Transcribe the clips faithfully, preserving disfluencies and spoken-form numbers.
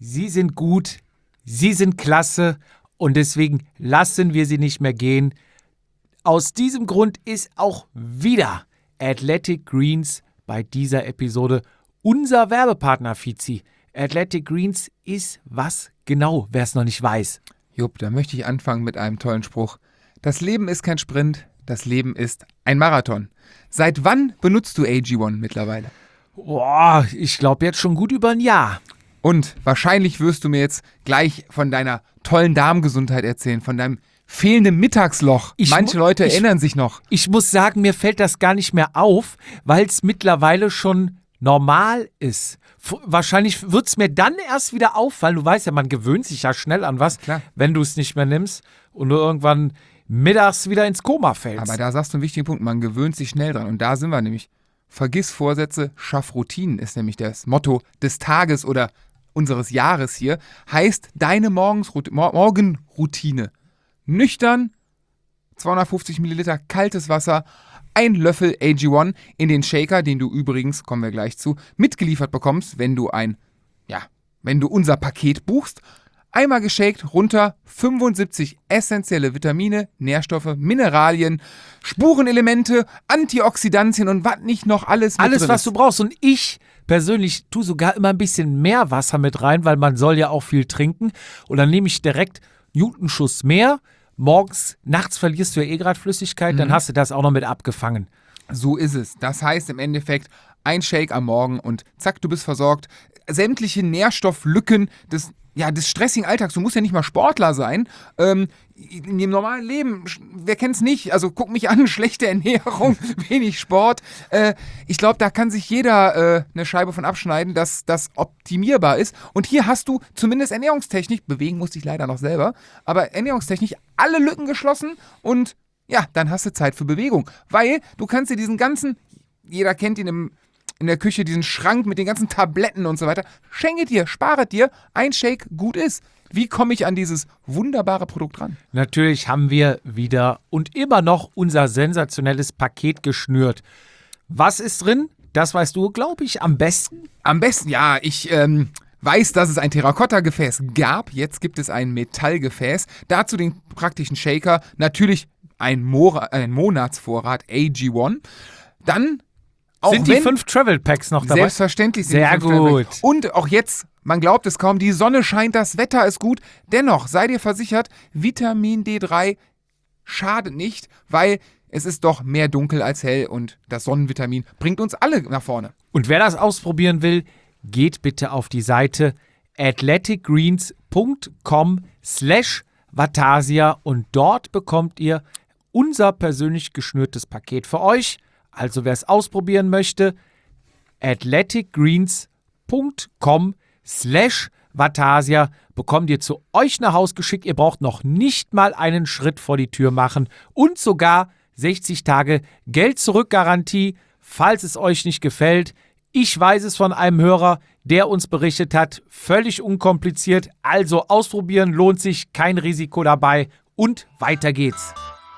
Sie sind gut, Sie sind klasse und deswegen lassen wir Sie nicht mehr gehen. Aus diesem Grund ist auch wieder Athletic Greens bei dieser Episode unser Werbepartner, Fizi. Athletic Greens ist was genau, wer es noch nicht weiß. Jupp, da möchte ich anfangen mit einem tollen Spruch. Das Leben ist kein Sprint, das Leben ist ein Marathon. Seit wann benutzt du A G eins mittlerweile? Boah, ich glaube jetzt schon gut über ein Jahr. Und wahrscheinlich wirst du mir jetzt gleich von deiner tollen Darmgesundheit erzählen, von deinem fehlenden Mittagsloch. Ich Manche mu- Leute ich- erinnern sich noch. Ich muss sagen, mir fällt das gar nicht mehr auf, weil es mittlerweile schon normal ist. F- wahrscheinlich wird es mir dann erst wieder auffallen. Du weißt ja, man gewöhnt sich ja schnell an was, Klar. wenn du es nicht mehr nimmst und du irgendwann mittags wieder ins Koma fällst. Aber da sagst du einen wichtigen Punkt, man gewöhnt sich schnell dran. Und da sind wir nämlich. Vergiss Vorsätze, schaff Routinen ist nämlich das Motto des Tages oder unseres Jahres hier. Heißt deine Morgensrut- Mor- Morgenroutine. Nüchtern, zweihundertfünfzig Milliliter kaltes Wasser, ein Löffel A G eins in den Shaker, den du übrigens, kommen wir gleich zu, mitgeliefert bekommst, wenn du ein, ja, wenn du unser Paket buchst. Einmal geshakt, runter, fünfundsiebzig essentielle Vitamine, Nährstoffe, Mineralien, Spurenelemente, Antioxidantien und was nicht noch alles mit Alles, drin was ist. du brauchst. Und ich persönlich tue sogar immer ein bisschen mehr Wasser mit rein, weil man soll ja auch viel trinken. Und dann nehme ich direkt Newtonschuss mehr. Morgens, nachts verlierst du ja eh gerade Flüssigkeit, dann hast du das auch noch mit abgefangen. So ist es. Das heißt im Endeffekt, ein Shake am Morgen und zack, du bist versorgt. Sämtliche Nährstofflücken des, ja, des stressigen Alltags. Du musst ja nicht mal Sportler sein. Ähm, in dem normalen Leben, sch- wer kennt's nicht? Also guck mich an, schlechte Ernährung, wenig Sport. Äh, ich glaube, da kann sich jeder äh, eine Scheibe von abschneiden, dass das optimierbar ist. Und hier hast du zumindest Ernährungstechnik, bewegen musste ich leider noch selber, aber Ernährungstechnik alle Lücken geschlossen und ja, dann hast du Zeit für Bewegung. Weil du kannst dir diesen ganzen, jeder kennt ihn im, in der Küche, diesen Schrank mit den ganzen Tabletten und so weiter. Schenke dir, spare dir, ein Shake gut ist. Wie komme ich an dieses wunderbare Produkt ran? Natürlich haben wir wieder und immer noch unser sensationelles Paket geschnürt. Was ist drin? Das weißt du, glaube ich, am besten. Am besten, ja, ich ähm, weiß, dass es ein Terrakotta-Gefäß gab. Jetzt gibt es ein Metallgefäß. Dazu den praktischen Shaker. Natürlich ein, Mora- ein Monatsvorrat A G eins. Dann auch Sind die wenn, fünf Travel Packs noch dabei? Selbstverständlich sind Sehr die fünf Travel gut. Packs. Und auch jetzt, man glaubt es kaum, die Sonne scheint, das Wetter ist gut. Dennoch, sei dir versichert, Vitamin D drei schadet nicht, weil es ist doch mehr dunkel als hell und das Sonnenvitamin bringt uns alle nach vorne. Und wer das ausprobieren will, geht bitte auf die Seite athleticgreens.com slash Vatasia und dort bekommt ihr unser persönlich geschnürtes Paket für euch. Also wer es ausprobieren möchte, athleticgreens.com slash Vatasia bekommt ihr zu euch nach Hause geschickt. Ihr braucht noch nicht mal einen Schritt vor die Tür machen und sogar sechzig Tage Geld-Zurück-Garantie, falls es euch nicht gefällt. Ich weiß es von einem Hörer, der uns berichtet hat, völlig unkompliziert. Also ausprobieren lohnt sich, kein Risiko dabei und weiter geht's.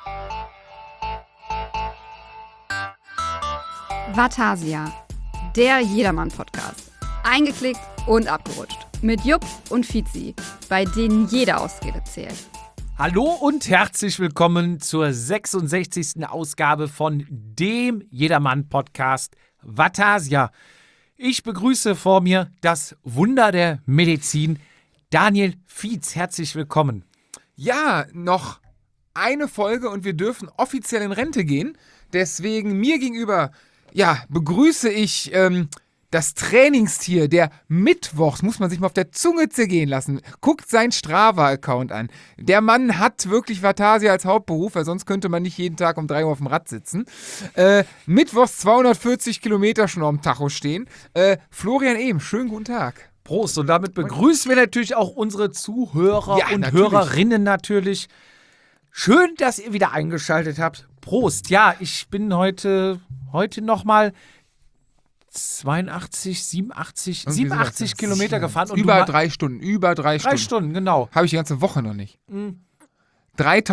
Vatasia, der Jedermann-Podcast. Eingeklickt und abgerutscht. Mit Jupp und Fizi, bei denen jede Ausrede zählt. Hallo und herzlich willkommen zur sechsundsechzigsten Ausgabe von dem Jedermann-Podcast Vatasia. Ich begrüße vor mir das Wunder der Medizin, Daniel Fietz. Herzlich willkommen. Ja, noch eine Folge und wir dürfen offiziell in Rente gehen. Deswegen mir gegenüber, ja, begrüße ich ähm, das Trainingstier, der mittwochs, muss man sich mal auf der Zunge zergehen lassen. Guckt seinen Strava-Account an. Der Mann hat wirklich Vatasia als Hauptberuf, weil sonst könnte man nicht jeden Tag um drei Uhr auf dem Rad sitzen. Äh, mittwochs zweihundertvierzig Kilometer schon auf dem Tacho stehen. Äh, Florian Ehm, schönen guten Tag. Prost. Und damit begrüßen wir natürlich auch unsere Zuhörer Ja, und natürlich. Hörerinnen natürlich. Schön, dass ihr wieder eingeschaltet habt. Prost. Ja, ich bin heute, heute nochmal zweiundachtzig, siebenundachtzig, Irgendwie siebenundachtzig sowas. Kilometer gefahren. Und Über du ma- drei Stunden, über drei, drei Stunden. Stunden, genau. Habe ich die ganze Woche noch nicht.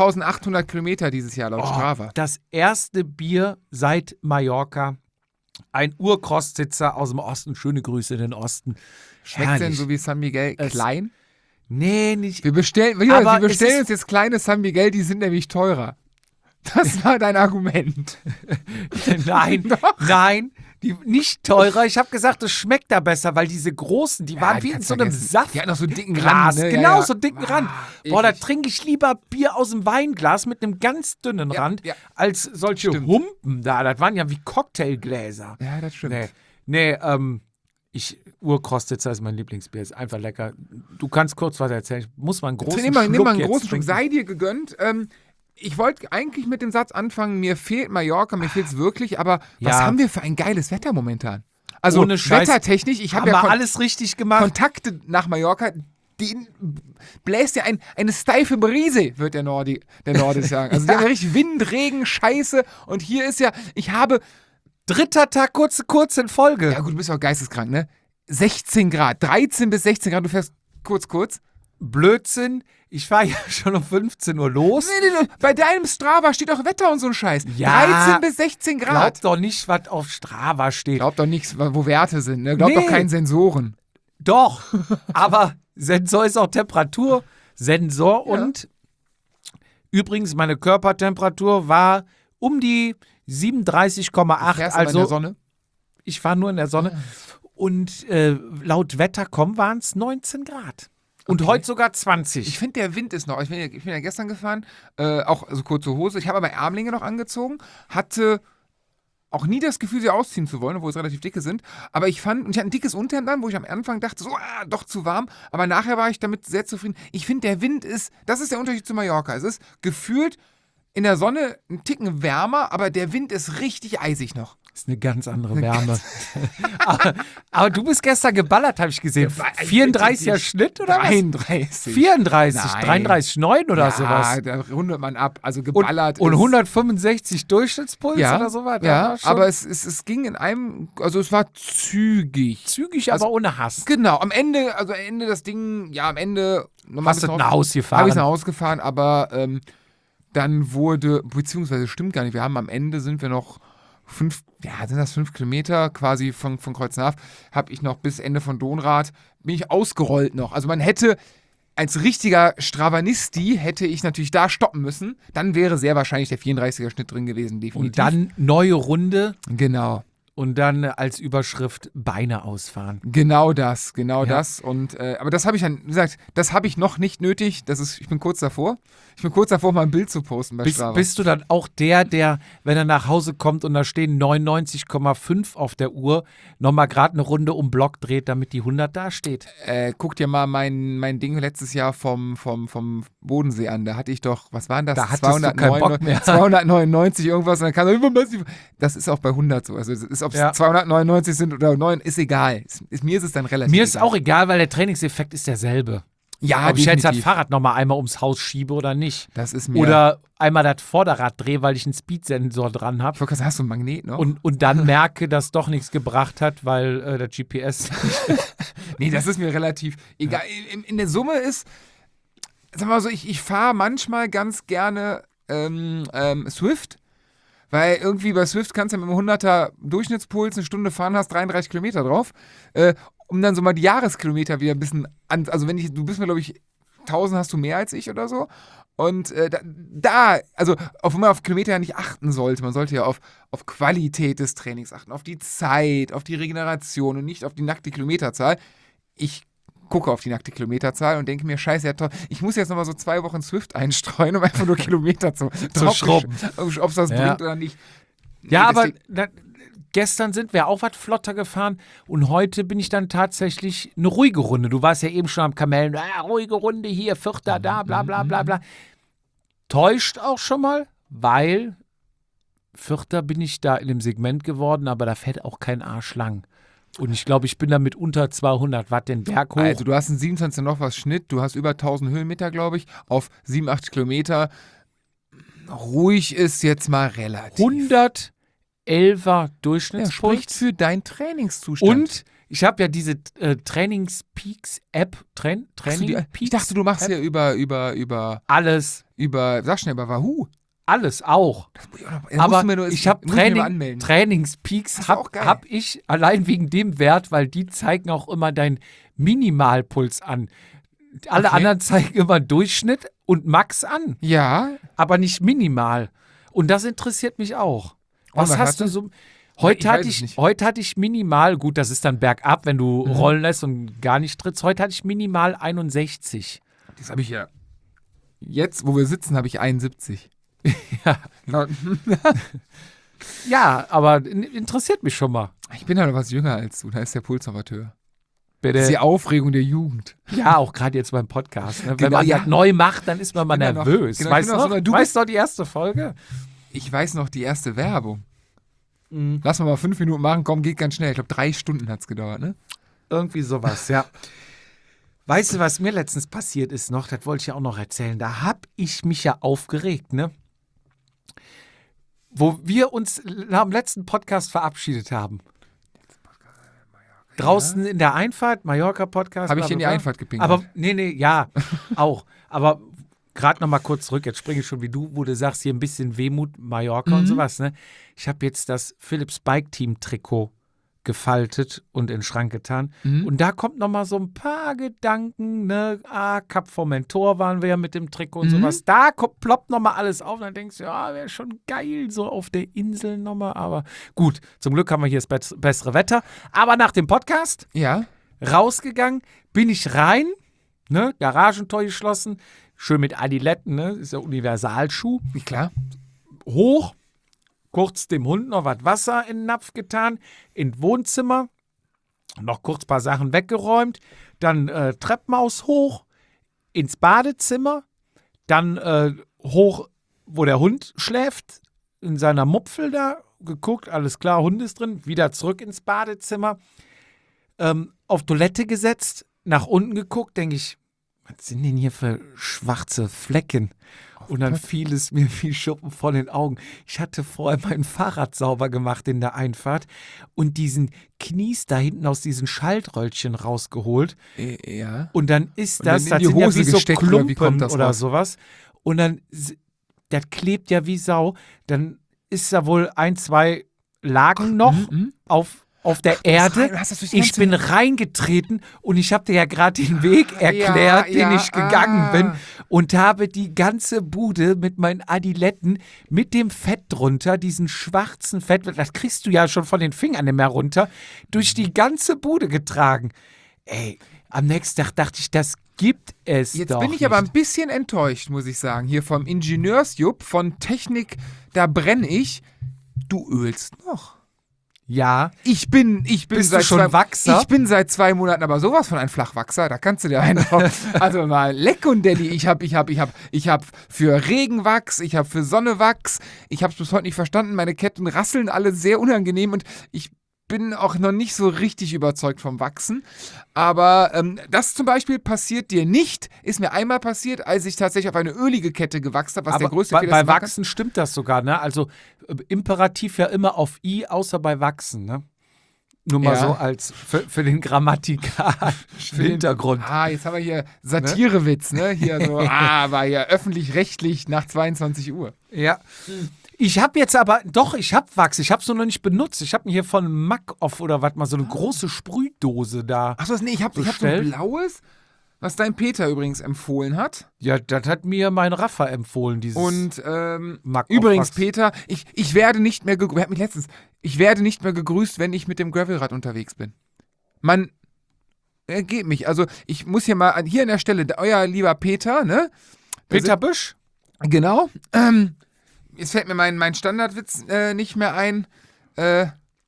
dreitausendachthundert Kilometer dieses Jahr laut Strava. Das erste Bier seit Mallorca. Ein Urkrostsitzer aus dem Osten. Schöne Grüße in den Osten. Schmeckt Herrlich. denn so wie San Miguel Es- klein? Nee, nicht. Wir bestellen, ja, Aber wir es bestellen ist- uns jetzt kleine San Miguel, die sind nämlich teurer. Das war dein Argument. Nein, nein, die nicht teurer. Ich habe gesagt, es schmeckt da besser, weil diese großen, die waren die wie in kannst so du einem vergessen. Saft. Die hatten auch so einen dicken Glas, Rand. Ne? genau, ja, ja. so einen dicken Ah, Rand. Boah, da eklig. trinke ich lieber Bier aus dem Weinglas mit einem ganz dünnen Ja, Rand, ja. als solche Stimmt. Humpen da. Das waren ja wie Cocktailgläser. Ja, das stimmt. Nee, nee, ähm, ich, Urkrostsitzer ist mein Lieblingsbier, ist einfach lecker. Du kannst kurz was erzählen, ich muss mal einen großen Nimm mal, Schluck nimm mal einen jetzt großen Schluck. trinken. Sei dir gegönnt. Ähm, ich wollte eigentlich mit dem Satz anfangen, mir fehlt Mallorca, mir fehlt es wirklich, aber was Ja. haben wir für ein geiles Wetter momentan? Also Ohne Scheiß. wettertechnisch, ich habe Haben ja wir Kon alles richtig gemacht. Kontakte nach Mallorca, den bläst ja ein, eine steife Brise, wird der Nordi, der Nordisch sagen. Also die haben ja richtig Wind, Regen, Scheiße und hier ist ja, ich habe, Dritter Tag, kurz, kurz in Folge. ja gut, du bist auch geisteskrank, ne? sechzehn Grad, dreizehn bis sechzehn Grad, du fährst kurz, kurz. Blödsinn, ich fahre ja schon um fünfzehn Uhr los. Nee, nee, nee, bei deinem Strava steht auch Wetter und so ein Scheiß. Ja, dreizehn bis sechzehn Grad. Glaub doch nicht, was auf Strava steht. Glaubt doch nichts, wo Werte sind, ne? Glaubt Nee. doch keinen Sensoren. Doch, aber Sensor ist auch Temperatursensor und übrigens meine Körpertemperatur war um die siebenunddreißig Komma acht. Fährst du mal in Also der Sonne? ich war nur in der Sonne und äh, laut Wetter kommen waren es neunzehn Grad. Und Okay. heute sogar zwanzig. Ich finde, der Wind ist noch. Ich bin ja, ich bin ja gestern gefahren, äh, auch also kurze Hose. Ich habe aber Ärmlinge noch angezogen, hatte auch nie das Gefühl, sie ausziehen zu wollen, obwohl es relativ dicke sind. Aber ich fand, und ich hatte ein dickes Unterhemd an, wo ich am Anfang dachte, so, ah, doch zu warm. Aber nachher war ich damit sehr zufrieden. Ich finde, der Wind ist, das ist der Unterschied zu Mallorca. Es ist gefühlt in der Sonne ein Ticken wärmer, aber der Wind ist richtig eisig noch. Das ist eine ganz andere Wärme. aber, aber du bist gestern geballert, habe ich gesehen. vierunddreißiger Schnitt oder was? dreiunddreißig. vierunddreißig, Nein. dreiunddreißig Komma neun oder ja, sowas. da rundet man ab. Also Und, geballert und ist, hundertfünfundsechzig Durchschnittspuls ja, oder so weiter. Ja, war schon aber es, es, es ging in einem, also es war zügig. zügig, also- aber ohne Hass. Genau, am Ende, also am Ende das Ding, ja, am Ende Hast du nach Hause gefahren? Habe ich nach Hause gefahren, aber ähm, dann wurde, beziehungsweise stimmt gar nicht, wir haben am Ende sind wir noch fünf, ja, sind das fünf Kilometer quasi von, von Kreuznach, habe ich noch bis Ende von Donrad, bin ich ausgerollt noch. Also man hätte, als richtiger Stravanisti hätte ich natürlich da stoppen müssen, dann wäre sehr wahrscheinlich der vierunddreißiger Schnitt drin gewesen, definitiv. Und dann neue Runde Genau. und dann äh, als Überschrift Beine ausfahren. Genau das, genau Ja. das. Und äh, aber das habe ich dann, wie gesagt, das habe ich noch nicht nötig. Das ist, ich bin kurz davor. Ich bin kurz davor, mal ein Bild zu posten bei Bist, Strava. bist du dann auch der, der, wenn er nach Hause kommt und da stehen neunundneunzig Komma fünf auf der Uhr, nochmal gerade eine Runde um Block dreht, damit die hundert da steht? äh, guck dir mal mein, mein Ding letztes Jahr vom, vom, vom Bodensee an. Da hatte ich doch, was waren das? Da hattest du keinen Bock mehr. zweihundertneunundneunzig irgendwas. Und dann kam so, das ist auch bei hundert so. Also es ist, ob es Ja. zweihundertneunundneunzig sind oder neun, ist egal. Ist, ist, mir ist es dann relativ Mir ist egal. auch egal, weil der Trainingseffekt ist derselbe. ja, Ob ich jetzt das definitiv. Fahrrad nochmal einmal ums Haus schiebe oder nicht. Das ist mir. Oder einmal das Vorderrad drehe, weil ich einen Speedsensor dran habe. ich wollte gerade sagen, hast du ein Magnet noch? Und, und dann merke, dass doch nichts gebracht hat, weil äh, der G P S. Nee, das ist mir relativ egal. In, in der Summe ist, sag mal so, ich, ich fahre manchmal ganz gerne ähm, ähm, Swift, weil irgendwie bei Swift kannst du mit einem hunderter Durchschnittspuls eine Stunde fahren, hast dreiunddreißig Kilometer drauf, äh, um dann so mal die Jahreskilometer wieder ein bisschen an, also wenn ich, du bist mir glaube ich, tausend hast du mehr als ich oder so. Und äh, da, da, also auf man auf Kilometer ja nicht achten sollte, man sollte ja auf, auf Qualität des Trainings achten, auf die Zeit, auf die Regeneration und nicht auf die nackte Kilometerzahl. Ich gucke auf die nackte Kilometerzahl und denke mir, scheiße, ja, toll, ich muss jetzt nochmal so zwei Wochen Swift einstreuen, um einfach nur Kilometer zu, Zu schrubben. Ob es das Ja. bringt oder nicht. Ja, Nee, aber deswegen- na, gestern sind wir auch was flotter gefahren und heute bin ich dann tatsächlich eine ruhige Runde. Du warst ja eben schon am Kamellen, ah, ruhige Runde hier, Vierter da, bla bla bla bla. Täuscht auch schon mal, weil Vierter bin ich da in dem Segment geworden, aber da fährt auch kein Arsch lang. Und ich glaube, ich bin da mit unter zweihundert Watt den Berg hoch. Also du hast einen siebenundzwanzig noch was Schnitt, du hast über tausend Höhenmeter, glaube ich, auf siebenundachtzig Kilometer. Ruhig ist jetzt mal relativ. hundertelfer Ja, Durchschnittspuls. spricht für deinen Trainingszustand. Und ich habe ja diese äh, Trainingspeaks-App. Train, Hast du die, Training ich dachte, du machst ja über, über, über, alles. über, sag schnell, über Wahoo. Alles auch. Das muss ich auch noch, das musst Aber du mir nur- ich habe muss ich mir mal Training, anmelden. Trainingspeaks, Das ist auch habe geil. hab ich allein wegen dem Wert, weil die zeigen auch immer deinen Minimalpuls an. Alle Okay. anderen zeigen immer Durchschnitt und Max an, Ja, aber nicht minimal. Und das interessiert mich auch. Was, was hast hast du du? so? Heute ich hatte weiß es ich, nicht. heute hatte ich minimal, gut, das ist dann bergab, wenn du Mhm. rollen lässt und gar nicht trittst. Heute hatte ich minimal einundsechzig. das habe ich ja. Jetzt, wo wir sitzen, habe ich einundsiebzig. Ja. Laut- Ja, aber in- interessiert mich schon mal. Ich bin ja noch was jünger als du, da ist der Puls aber höher. Das Bitte. ist die Aufregung der Jugend. Ja, auch gerade jetzt beim Podcast. Ne? Wenn Genau, man ja. das neu macht, dann ist man mal bin ja noch- nervös. genau, ich weißt bin du noch noch? so- du weißt du noch die erste Folge? Ich weiß noch die erste Werbung. Mhm. Lass mal mal fünf Minuten machen, komm, geht ganz schnell. Ich glaube, drei Stunden hat es gedauert, ne? Irgendwie sowas, ja. Weißt du, was mir letztens passiert ist noch? Das wollte ich ja auch noch erzählen. Da habe ich mich ja aufgeregt, ne? Wo wir uns nach dem letzten Podcast verabschiedet haben. Draußen in der Einfahrt, Mallorca-Podcast. Habe ich bla, in die bla, bla. Einfahrt gepinkelt. Aber, nee, nee, ja, auch. Aber gerade noch mal kurz zurück, jetzt springe ich schon wie du, wo du sagst, hier ein bisschen Wehmut, Mallorca Mhm. und sowas, ne? Ich habe jetzt das Philips Bike Team Trikot gefaltet und in den Schrank getan. Mhm. Und da kommt noch mal so ein paar Gedanken, ne? Ah, Cap Formentor waren wir ja mit dem Trikot und Mhm. sowas. Da kommt, ploppt noch mal alles auf und dann denkst du, ja, wäre schon geil, so auf der Insel noch mal. Aber gut, zum Glück haben wir hier das bess- bessere Wetter. Aber nach dem Podcast Ja, rausgegangen, bin ich rein, ne, Garagentor geschlossen, schön mit Adiletten, ne, ist ja Universalschuh, klar. hoch, kurz dem Hund noch was Wasser in den Napf getan, ins Wohnzimmer, noch kurz ein paar Sachen weggeräumt, dann äh, Treppenhaus hoch, ins Badezimmer, dann äh, hoch, wo der Hund schläft, in seiner Mupfel da, geguckt, alles klar, Hund ist drin, wieder zurück ins Badezimmer, ähm, auf Toilette gesetzt, nach unten geguckt, denke ich, was sind denn hier für schwarze Flecken? Und dann fiel es mir wie Schuppen von den Augen. Ich hatte vorher mein Fahrrad sauber gemacht in der Einfahrt und diesen Knies da hinten aus diesen Schaltröllchen rausgeholt. Äh, ja. Und dann ist Und dann das, in das die sind ja Hose wie so gesteckt, oder Klumpen wie kommt das oder raus? sowas. Und dann, s- das klebt ja wie Sau. Dann ist da wohl ein, zwei Lagen noch Mhm. auf, auf der rein- Erde. du hast das durch die Ich ganze- bin reingetreten und ich habe dir ja gerade den Weg erklärt, Ja, den ja, ich gegangen ah. bin und habe die ganze Bude mit meinen Adiletten mit dem Fett drunter, diesen schwarzen Fett, das kriegst du ja schon von den Fingern nicht mehr runter, durch die ganze Bude getragen. Ey, am nächsten Tag dachte ich, das gibt es Jetzt doch bin ich aber ein nicht. bisschen enttäuscht, muss ich sagen. Hier vom Ingenieursjupp, von Technik, da brenne ich. Du ölst noch. Ja, Ich bin, ich bin Bist du seit schon zwei, Wachser? Ich bin seit zwei Monaten aber sowas von ein Flachwachser. Da kannst du dir einen drauf. Also mal leck und Daddy. Ich hab, ich hab, ich hab, ich hab für Regenwachs, ich hab für Sonnewachs. Ich hab's bis heute nicht verstanden. Meine Ketten rasseln alle sehr unangenehm und ich bin auch noch nicht so richtig überzeugt vom Wachsen. Aber ähm, das zum Beispiel passiert dir nicht. Ist mir einmal passiert, als ich tatsächlich auf eine ölige Kette gewachst habe, was der aber größte bei, Fehler bei ist. Wachsen stimmt das sogar, ne? Also äh, Imperativ ja immer auf I, außer bei Wachsen, ne? Nur mal Ja. so als für, für den grammatikalischen Hintergrund. Ah, jetzt haben wir hier Satirewitz, ne? Hier so, ah, war ja öffentlich-rechtlich nach zweiundzwanzig Uhr. Ja. Ich habe jetzt aber, doch, ich habe Wachs, ich habe es nur noch nicht benutzt. Ich habe mir hier von Mac-Off oder was mal so eine große Sprühdose da. Achso, nee, ich habe ich hab so ein Bestellt? blaues, was dein Peter übrigens empfohlen hat. Ja, das hat mir mein Rafa empfohlen, dieses. Und ähm, Mac-Off übrigens, Wachs. Peter, ich, ich werde nicht mehr gegrüßt, er hat mich letztens, ich werde nicht mehr gegrüßt, wenn ich mit dem Gravelrad unterwegs bin. Man, er geht mich. Also ich muss hier mal, an- hier an der Stelle, euer lieber Peter, ne? Da Peter Büsch? Genau. Ähm, jetzt fällt mir mein, mein Standardwitz äh, nicht mehr ein. Äh,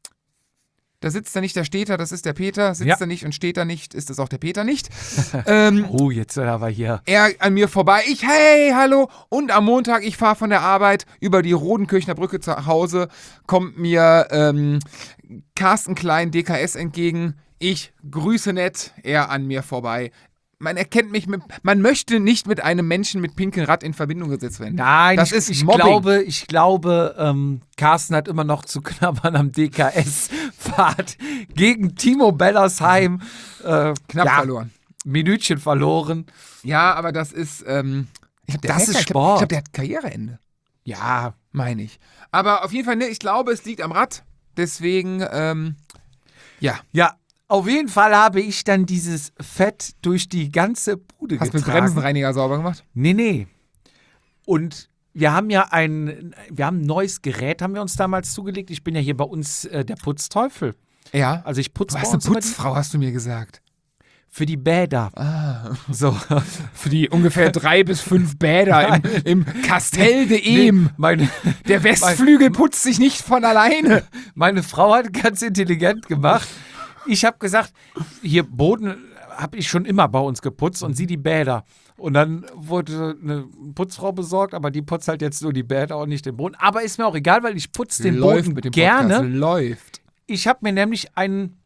da sitzt er nicht, da steht er, das ist der Peter. Sitzt Ja. er nicht und steht er nicht, ist das auch der Peter nicht. ähm, Oh, jetzt aber hier. er an mir vorbei, ich, hey, hallo. Und am Montag, ich fahre von der Arbeit über die Rodenkirchner Brücke zu Hause, kommt mir ähm, Carsten Klein, D K S, entgegen. Ich grüße nett, er an mir vorbei. Man erkennt mich mit, man möchte nicht mit einem Menschen mit pinkem Rad in Verbindung gesetzt werden. Nein, das ich, ist ich Mobbing. glaube, ich glaube, ähm, Carsten hat immer noch zu knabbern am D K S-Fahrt gegen Timo Bellersheim. Äh, Knapp ja, verloren. Minütchen verloren. Ja, aber das ist, ähm, ich glaub, der Das hat ist ja- Sport. Ich glaube, der hat Karriereende. Ja, meine ich. Aber auf jeden Fall, ne, ich glaube, es liegt am Rad. Deswegen, ähm, ja. ja. Auf jeden Fall habe ich dann dieses Fett durch die ganze Bude Hast du mit getragen. Bremsenreiniger sauber gemacht? Nee, nee. Und wir haben ja ein, wir haben ein neues Gerät, haben wir uns damals zugelegt. Ich bin ja hier bei uns äh, der Putzteufel. Ja. Also ich putze Du bei hast eine uns immer die, Putzfrau, hast du mir gesagt. für die Bäder. Ah. So. Für die ungefähr drei bis fünf Bäder im, im Castell de Nee, Ehm. meine, Der Westflügel putzt sich nicht von alleine. meine Frau hat ganz intelligent gemacht. Ich habe gesagt, hier Boden habe ich schon immer bei uns geputzt und sie die Bäder. Und dann wurde eine Putzfrau besorgt, aber die putzt halt jetzt nur die Bäder und nicht den Boden. Aber ist mir auch egal, weil ich putze den Läuft Boden mit dem gerne. Podcast. Läuft. Ich habe mir nämlich einen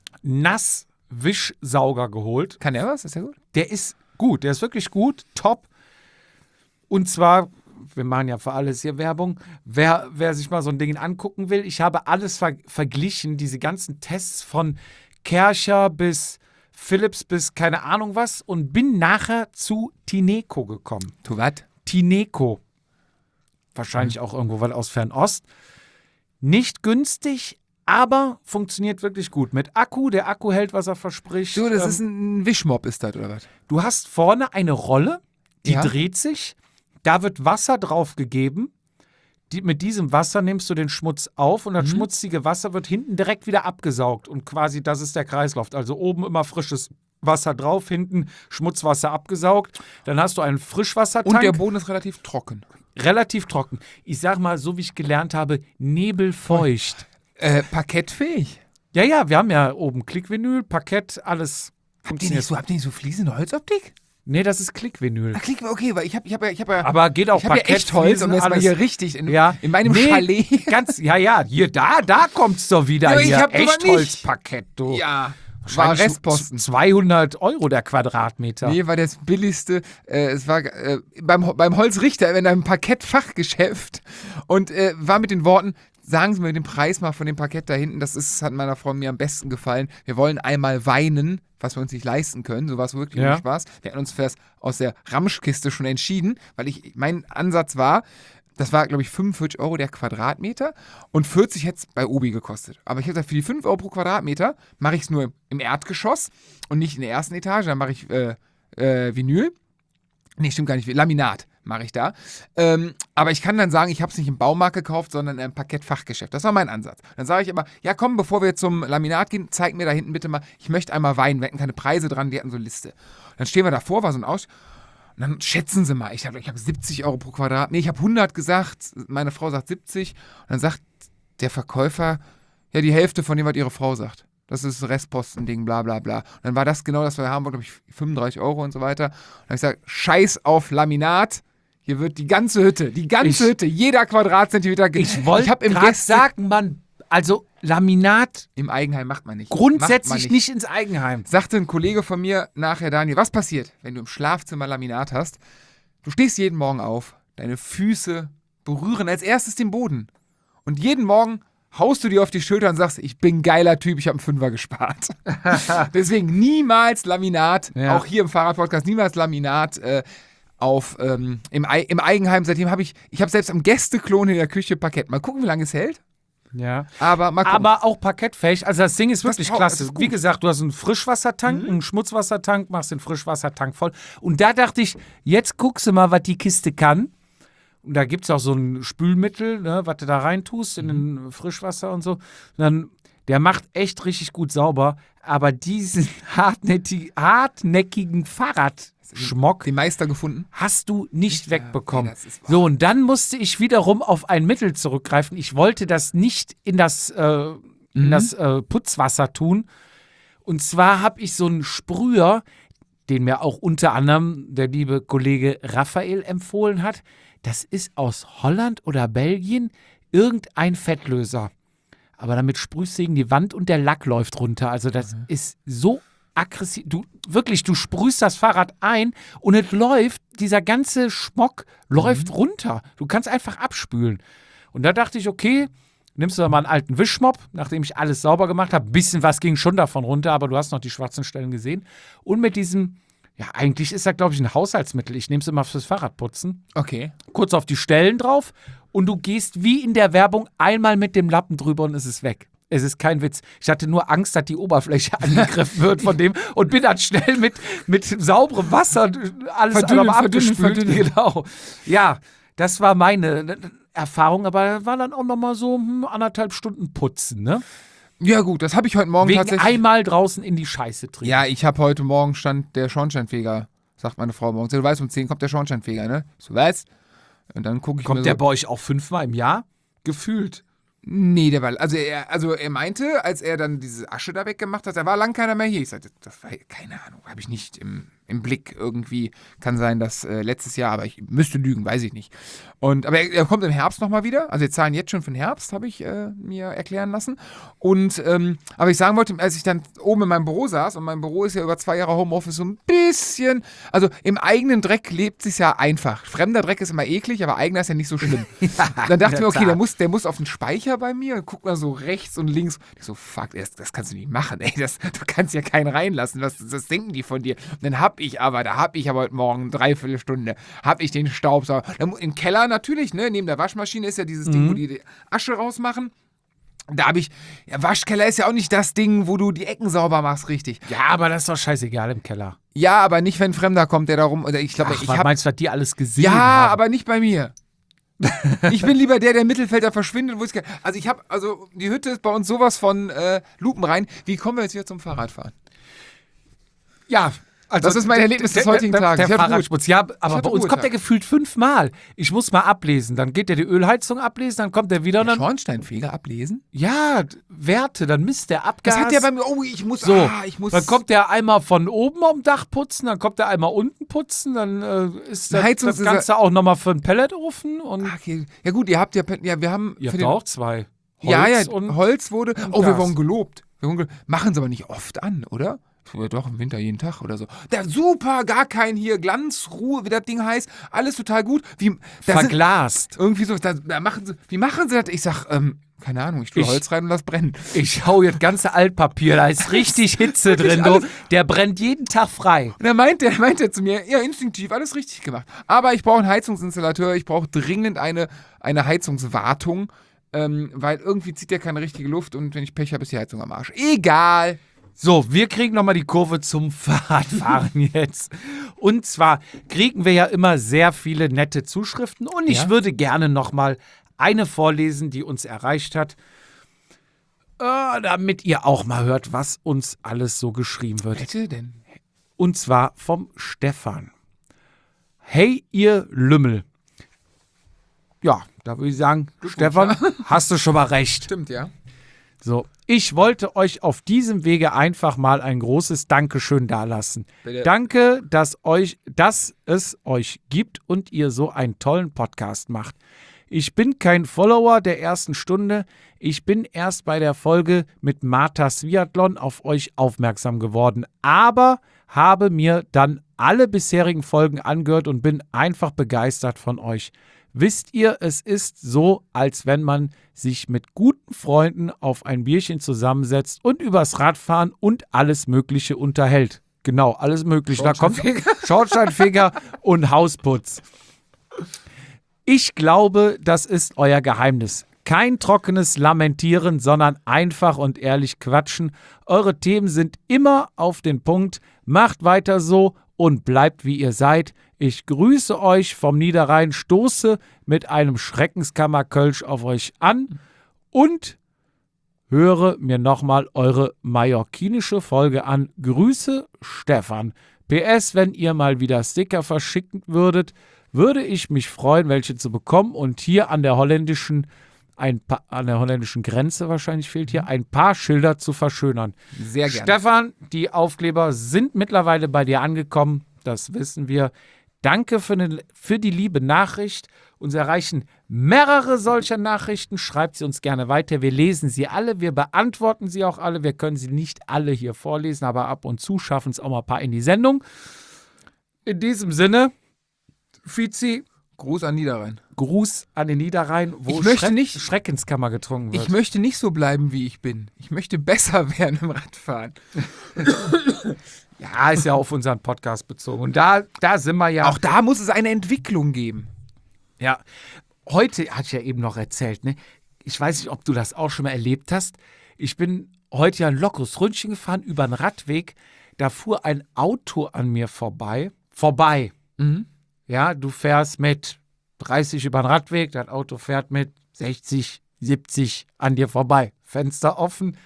Nasswischsauger geholt. Kann der was? Ist der gut? Der ist gut, der ist wirklich gut, top. Und zwar, wir machen ja für alles hier Werbung, wer, wer sich mal so ein Ding angucken will, ich habe alles ver- verglichen, diese ganzen Tests von Kärcher bis Philips bis keine Ahnung was und bin nachher zu Tineco gekommen. Tu was? Tineco. Wahrscheinlich auch irgendwo was aus Fernost. Nicht günstig, aber funktioniert wirklich gut. Mit Akku, der Akku hält, was er verspricht. Du, das Ähm, ist ein Wischmopp, ist das, oder was? Du hast vorne eine Rolle, die Ja. dreht sich, da wird Wasser drauf gegeben. Die, mit diesem Wasser nimmst du den Schmutz auf und das Mhm. schmutzige Wasser wird hinten direkt wieder abgesaugt. Und quasi das ist der Kreislauf. Also oben immer frisches Wasser drauf, hinten Schmutzwasser abgesaugt. Dann hast du einen Frischwassertank, Und der Boden ist relativ trocken. relativ trocken. Ich sag mal, so wie ich gelernt habe, nebelfeucht. Äh, parkettfähig. Ja, ja, wir haben ja oben Klickvinyl, Parkett, alles Habt ihr funktioniert. nicht so, habt ihr nicht so fließende Holzoptik? Nee, das ist Klickvinyl. Ach, klick, okay, weil ich habe ich hab ja, ich hab ja, Aber geht auch ich hab ja Parkett, echt Holz, um Fliesen, jetzt mal alles. hier richtig in, Ja. in meinem Nee, Chalet. Ganz, ja, ja, hier, da, da kommt's doch wieder. Ja, aber ich hier. hab aber nicht. Echtholzparkett, du. Ja, war Wahrscheinlich Restposten. so zweihundert Euro der Quadratmeter. Nee, war das billigste. Äh, es war äh, beim, beim Holzrichter in einem Parkettfachgeschäft und äh, war mit den Worten: Sagen Sie mir den Preis mal von dem Parkett da hinten. Das ist, hat meiner Frau mir am besten gefallen. Wir wollen einmal weinen, was wir uns nicht leisten können. So war es wirklich Ja. ohne Spaß. Wir hatten uns fast aus der Ramschkiste schon entschieden, weil ich mein Ansatz war, das war, glaube ich, fünfundvierzig Euro der Quadratmeter und vierzig hätte es bei Obi gekostet. Aber ich habe gesagt, für die fünf Euro pro Quadratmeter mache ich es nur im Erdgeschoss und nicht in der ersten Etage. Dann mache ich äh, äh, Vinyl. Nee, stimmt gar nicht. Laminat mache ich da. Ähm, aber ich kann dann sagen, ich habe es nicht im Baumarkt gekauft, sondern im Parkettfachgeschäft. Das war mein Ansatz. Dann sage ich aber, ja komm, bevor wir zum Laminat gehen, zeig mir da hinten bitte mal, ich möchte einmal weinen. Wir hatten keine Preise dran, die hatten so eine Liste. Und dann stehen wir davor, war so ein Aus. Und dann schätzen sie mal. Ich habe ich hab siebzig Euro pro Quadrat. Nee, ich habe hundert gesagt. Meine Frau sagt siebzig. Und dann sagt der Verkäufer, ja, die Hälfte von dem, was ihre Frau sagt. Das ist das Restpostending, bla bla bla. Und dann war das genau das, was wir haben, glaube ich, fünfunddreißig Euro und so weiter. Und dann habe ich gesagt, scheiß auf Laminat. Hier wird die ganze Hütte, die ganze Ich- Hütte, jeder Quadratzentimeter. ge- Ich wollte hab im gerade Gäste- sagen, man, also Laminat Im Eigenheim macht man nicht. macht grundsätzlich man nicht. ins Eigenheim. Sagte ein Kollege von mir nachher, Daniel, was passiert, wenn du im Schlafzimmer Laminat hast? Du stehst jeden Morgen auf, deine Füße berühren als erstes den Boden. Und jeden Morgen haust du dir auf die Schulter und sagst, ich bin ein geiler Typ, ich habe einen Fünfer gespart. Deswegen niemals Laminat, Ja. auch hier im Fahrradpodcast, niemals Laminat äh, auf, ähm, im, Ei- im Eigenheim. Seitdem habe ich, ich habe selbst am Gästeklon in der Küche Parkett. Mal gucken, wie lange es hält. Ja. Aber mal gucken. Aber auch parkettfähig. Also das Ding ist wirklich braucht- das klasse. ist gut. Wie gesagt, du hast einen Frischwassertank, einen Schmutzwassertank, machst den Frischwassertank voll. Und da dachte ich, jetzt guckst du mal, was die Kiste kann. Und da gibt es auch so ein Spülmittel, ne, was du da reintust in den Frischwasser und so. Und dann, der macht echt richtig gut sauber. Aber diesen hartnäckig, hartnäckigen Fahrradschmock den Meister gefunden. hast du nicht wegbekommen. nee, das ist wahr. So, und dann musste ich wiederum auf ein Mittel zurückgreifen. Ich wollte das nicht in das, äh, in das äh, Putzwasser tun. Und zwar habe ich so einen Sprüher, den mir auch unter anderem der liebe Kollege Raphael empfohlen hat. Das ist aus Holland oder Belgien irgendein Fettlöser. Aber damit sprühst du gegen die Wand und der Lack läuft runter. Also das ist so aggressiv. Du, wirklich, du sprühst das Fahrrad ein und es läuft, dieser ganze Schmock läuft runter. Du kannst einfach abspülen. Und da dachte ich, okay, nimmst du da mal einen alten Wischmopp, nachdem ich alles sauber gemacht habe. Ein bisschen was ging schon davon runter, aber du hast noch die schwarzen Stellen gesehen. Und mit diesem Ja, eigentlich ist das, glaube ich, ein Haushaltsmittel. Ich nehme es immer fürs Fahrradputzen. Okay. Kurz auf die Stellen drauf und du gehst wie in der Werbung einmal mit dem Lappen drüber und es ist weg. Es ist kein Witz. Ich hatte nur Angst, dass die Oberfläche angegriffen wird von dem und bin dann schnell mit, mit sauberem Wasser alles Verdünnen, einmal verdünnen, abgespült. verdünnen. Genau. Ja, das war meine Erfahrung, aber war dann auch nochmal so hm, anderthalb Stunden putzen, ne? Ja gut, das habe ich heute Morgen Wegen tatsächlich. einmal draußen in die Scheiße treten. Ja, ich habe heute Morgen stand der Schornsteinfeger, sagt meine Frau morgens. Du weißt, um zehn kommt der Schornsteinfeger, ne? Ich so, was? Und dann gucke ich Kommt mir der so, bei euch auch fünfmal im Jahr? Gefühlt. Nee, der war, also er, also er meinte, als er dann diese Asche da weggemacht hat, da war lang keiner mehr hier. Ich sagte, das war, keine Ahnung, habe ich nicht im, im Blick irgendwie. Kann sein, dass äh, letztes Jahr, aber ich müsste lügen, weiß ich nicht. Und, aber er, er kommt im Herbst nochmal wieder. Also wir zahlen jetzt schon für den Herbst, habe ich äh, mir erklären lassen. Und, ähm, aber ich sagen wollte, als ich dann oben in meinem Büro saß, und mein Büro ist ja über zwei Jahre Homeoffice so ein bisschen, also im eigenen Dreck lebt es ja einfach. Fremder Dreck ist immer eklig, aber eigener ist ja nicht so schlimm. Dann dachte ich mir, okay, der muss, der muss auf den Speicher bei mir und guck mal so rechts und links. Ich so, fuck, das, das kannst du nicht machen, ey. Das, du kannst ja keinen reinlassen. Was, das denken die von dir. Und dann hab ich aber, da hab ich aber heute Morgen eine Dreiviertelstunde, hab ich den Staubsauger. Im Keller natürlich, ne, neben der Waschmaschine ist ja dieses mhm. Ding, wo die, die Asche rausmachen. Da habe ich, ja, Waschkeller ist ja auch nicht das Ding, wo du die Ecken sauber machst, richtig. Ja, aber das ist doch scheißegal im Keller. Ja, aber nicht, wenn ein Fremder kommt, der da rum, oder ich glaube, ich was hab, meinst du, was die alles gesehen ja, haben? Ja, aber nicht bei mir. Ich bin lieber der, der im Mittelfelder verschwindet, wo ich also ich habe, also die Hütte ist bei uns sowas von äh, lupenrein. Wie kommen wir jetzt wieder zum Fahrradfahren? Ja, also das ist mein Erlebnis des heutigen Tages. Der, der Fahrradschmutz, ja, aber bei uns Ruhe kommt der gefühlt fünfmal. Ich muss mal ablesen. Dann geht der die Ölheizung ablesen, dann kommt der wieder. Der dann Schornsteinfeger ablesen? Ja, Werte, dann misst der Abgas. Das hat der bei mir, oh, ich muss, so, ah, ich muss. Dann kommt der einmal von oben am Dach putzen, dann kommt der einmal unten putzen, dann äh, ist das, das Ganze auch nochmal für einen Pelletofen. Und okay. Ja gut, ihr habt ja, ja wir haben... Ihr habt auch zwei. Holz ja, ja, und Holz wurde, oh, Gas. wir wurden gelobt. Wir wurden gelobt. Machen sie aber nicht oft an, oder? Ja, doch, im Winter jeden Tag oder so. Da, super, gar kein hier Glanzruhe, wie das Ding heißt. Alles total gut. Wie, verglast. Sind, irgendwie so, da, da machen sie, wie machen sie das? Ich sag, ähm, keine Ahnung, ich tue ich, Holz rein und lass brennen. Ich hau jetzt ganze Altpapier, da ist richtig Hitze drin, du. Der brennt jeden Tag frei. Und er meint, der meint er zu mir, ja, instinktiv, alles richtig gemacht. Aber ich brauche einen Heizungsinstallateur, ich brauche dringend eine, eine Heizungswartung, ähm, weil irgendwie zieht der keine richtige Luft und wenn ich Pech habe, ist die Heizung am Arsch. Egal. So, wir kriegen nochmal die Kurve zum Fahrradfahren jetzt. Und zwar kriegen wir ja immer sehr viele nette Zuschriften und ich ja? würde gerne nochmal eine vorlesen, die uns erreicht hat, äh, damit ihr auch mal hört, was uns alles so geschrieben wird. Bitte denn? Und zwar vom Stefan. Hey, ihr Lümmel. Ja, da würde ich sagen, Gut, Stefan, ja. hast du schon mal recht. Stimmt, ja. So, ich wollte euch auf diesem Wege einfach mal ein großes Dankeschön dalassen. Bitte. Danke, dass, euch, dass es euch gibt und ihr so einen tollen Podcast macht. Ich bin kein Follower der ersten Stunde. Ich bin erst bei der Folge mit Martha Sviatlon auf euch aufmerksam geworden, aber habe mir dann alle bisherigen Folgen angehört und bin einfach begeistert von euch. Wisst ihr, es ist so, als wenn man sich mit guten Freunden auf ein Bierchen zusammensetzt und übers Radfahren und alles Mögliche unterhält. Genau, alles Mögliche. Da kommt Schornsteinfeger und Hausputz. Ich glaube, das ist euer Geheimnis. Kein trockenes Lamentieren, sondern einfach und ehrlich quatschen. Eure Themen sind immer auf den Punkt. Macht weiter so und bleibt wie ihr seid. Ich grüße euch vom Niederrhein, stoße mit einem Schreckenskammerkölsch auf euch an und höre mir nochmal eure mallorquinische Folge an. Grüße, Stefan. P S, wenn ihr mal wieder Sticker verschicken würdet, würde ich mich freuen, welche zu bekommen. Und hier an der holländischen, ein pa- an der holländischen Grenze wahrscheinlich fehlt hier, ein paar Schilder zu verschönern. Sehr gerne. Stefan, die Aufkleber sind mittlerweile bei dir angekommen. Das wissen wir. Danke für, ne, für die liebe Nachricht. Uns erreichen mehrere solcher Nachrichten. Schreibt sie uns gerne weiter. Wir lesen sie alle. Wir beantworten sie auch alle. Wir können sie nicht alle hier vorlesen, aber ab und zu schaffen es auch mal ein paar in die Sendung. In diesem Sinne, Fizi, Gruß an Niederrhein. Gruß an den Niederrhein, wo Ich möchte Schreck- nicht- Schreckenskammer getrunken wird. Ich möchte nicht so bleiben, wie ich bin. Ich möchte besser werden im Radfahren. ja, ist ja auf unseren Podcast bezogen. Und da, da sind wir ja. Auch da muss es eine Entwicklung geben. Ja, heute hatte ich ja eben noch erzählt, ne? Ich weiß nicht, ob du das auch schon mal erlebt hast. Ich bin heute ja ein lockeres Ründchen gefahren über einen Radweg. Da fuhr ein Auto an mir vorbei. Vorbei. Mhm. Ja, du fährst mit dreißig über den Radweg, das Auto fährt mit sechzig, siebzig an dir vorbei. Fenster offen.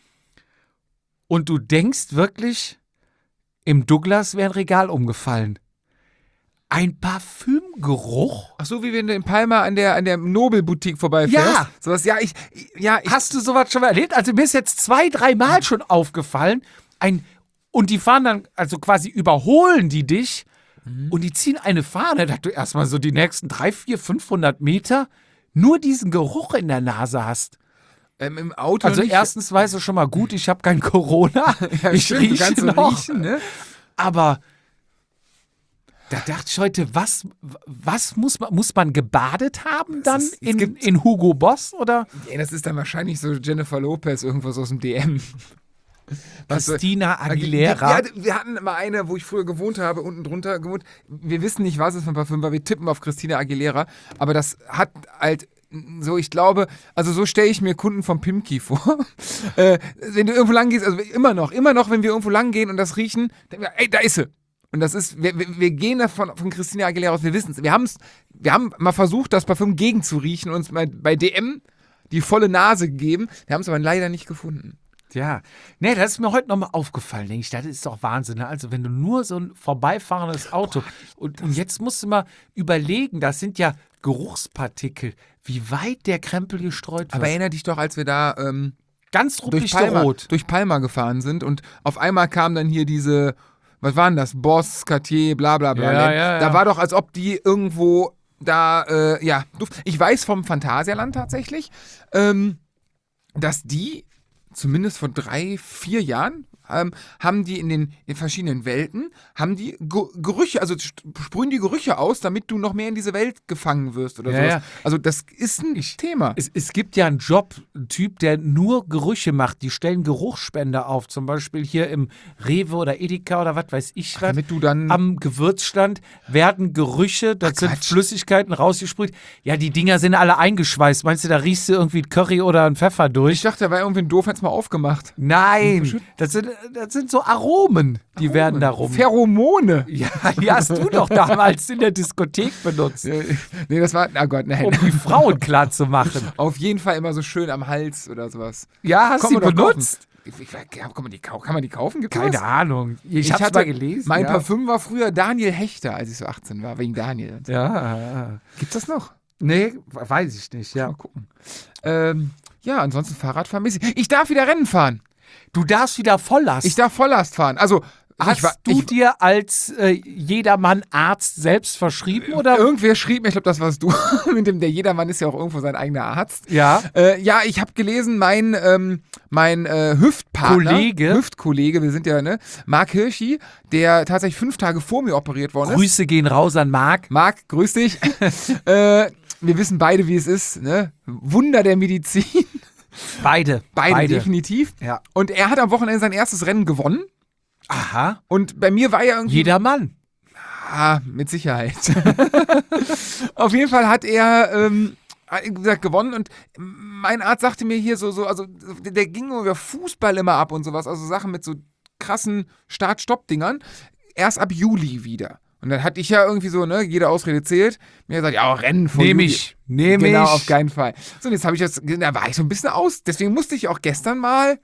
Und du denkst wirklich, im Douglas wäre ein Regal umgefallen. Ein Parfümgeruch. Ach so, wie wenn du in Palma an der, an der Nobel-Boutique vorbeifährst. Ja. Sowas, ja, ich, ja, ich, Hast du sowas schon mal erlebt? Also mir ist jetzt zwei, dreimal schon aufgefallen. Ein, und die fahren dann, also quasi überholen die dich und die ziehen eine Fahne, dass du erstmal so die nächsten drei, vier, fünfhundert Meter nur diesen Geruch in der Nase hast. ähm, im Auto Also nicht. erstens weißt du schon mal gut, ich habe kein Corona. Ja, ich stimmt, du rieche kannst so noch. riechen, ne? Aber da dachte ich heute, was, was muss man, muss man gebadet haben dann ist- es in, gibt- in Hugo Boss oder Ja, das ist dann wahrscheinlich so Jennifer Lopez irgendwas aus dem D M. Was, Christina Aguilera? Ja, wir hatten mal eine, wo ich früher gewohnt habe, unten drunter gewohnt. Wir wissen nicht, was es für ein Parfüm war. Wir tippen auf Christina Aguilera. Aber das hat halt so, ich glaube, also so stelle ich mir Kunden vom Pimki vor. äh, wenn du irgendwo lang gehst, also immer noch, immer noch, wenn wir irgendwo lang gehen und das riechen, denken wir, ey, da ist sie. Und das ist, wir, wir, wir gehen davon von Christina Aguilera aus, wir wissen es. Wir, haben's- wir haben mal versucht, das Parfüm gegen zu riechen und uns mal bei D M die volle Nase gegeben. Wir haben es aber leider nicht gefunden. Ja, nee, das ist mir heute nochmal aufgefallen, denke ich. Das ist doch Wahnsinn. Ne? Also, wenn du nur so ein vorbeifahrendes Auto und, und jetzt musst du mal überlegen, das sind ja Geruchspartikel, wie weit der Krempel gestreut wird. Aber erinnere dich doch, als wir da ähm, ganz durch, ruppig Palma, rot. durch Palma gefahren sind und auf einmal kam dann hier diese, was waren das? Boss, Cartier, bla bla bla. Ja, ja, Da ja. war doch, als ob die irgendwo da, äh, ja, Duft. Ich weiß vom Phantasialand tatsächlich, ähm, dass die zumindest vor drei, vier Jahren ähm, haben die in den in verschiedenen Welten, haben die Ge- Gerüche, also st- sprühen die Gerüche aus, damit du noch mehr in diese Welt gefangen wirst oder Ja, sowas. ja. Also das ist ein Thema. Es, es gibt ja einen Job, einen Typ, der nur Gerüche macht. Die stellen Geruchsspender auf. Zum Beispiel hier im Rewe oder Edeka oder was weiß ich was. damit du dann Am Gewürzstand werden Gerüche, das Ach, sind Quatsch. Flüssigkeiten rausgesprüht. Ja, die Dinger sind alle eingeschweißt. Meinst du, da riechst du irgendwie Curry oder einen Pfeffer durch? ich dachte, da war irgendwie ein doof, hat's mal aufgemacht. Nein, das sind, das sind so Aromen, die werden da rum. Pheromone. Ja, die hast du doch damals in der Diskothek benutzt, Nee, das war, oh Gott, nein. um die Frauen klar zu machen. Auf jeden Fall immer so schön am Hals oder sowas. Ja, hast du Kann die man doch benutzt? Ich, ich, kann, man die, kau- kann man die kaufen? Gibt's Keine sowas? Ahnung. Ich, Ich hab's hatte mal gelesen. Mein ja. Parfüm war früher Daniel Hechter, als ich so achtzehn war, wegen Daniel. Ja, ja. Gibt's das noch? Nee, weiß ich nicht, ja. Mal gucken. Ähm, ja, ansonsten Fahrradfahren mäßig. Ich darf wieder Rennen fahren. Du darfst wieder Volllast. Ich darf Volllast fahren. Also, Hast ich war, du ich, dir als äh, jedermann Arzt selbst verschrieben oder? irgendwer schrieb mir, ich glaube, das warst du, mit dem der Jedermann ist ja auch irgendwo sein eigener Arzt. Ja. Äh, ja, ich habe gelesen, mein, ähm, mein äh, Hüftpartner, Kollege. Hüftkollege, wir sind ja, ne, Marc Hirschi, der tatsächlich fünf Tage vor mir operiert worden ist. Grüße gehen raus an Marc. Marc, grüß dich. äh, wir wissen beide, wie es ist, ne? Wunder der Medizin. Beide. Beide, definitiv. Ja. Und er hat am Wochenende sein erstes Rennen gewonnen. Aha. Und bei mir war ja irgendwie. Jedermann. Ah, mit Sicherheit. Auf jeden Fall hat er, ähm, hat, wie gesagt, gewonnen und mein Arzt sagte mir hier so, so also der, der ging über Fußball immer ab und sowas, also Sachen mit so krassen Start-Stopp-Dingern, erst ab Juli wieder. Und dann hatte ich ja irgendwie so, ne, jede Ausrede zählt, mir gesagt, ja, Rennen vor Nehm Juli. ich. Nehm Genau, ich. auf keinen Fall. So, und jetzt habe ich das, da war ich so ein bisschen aus, deswegen musste ich auch gestern mal,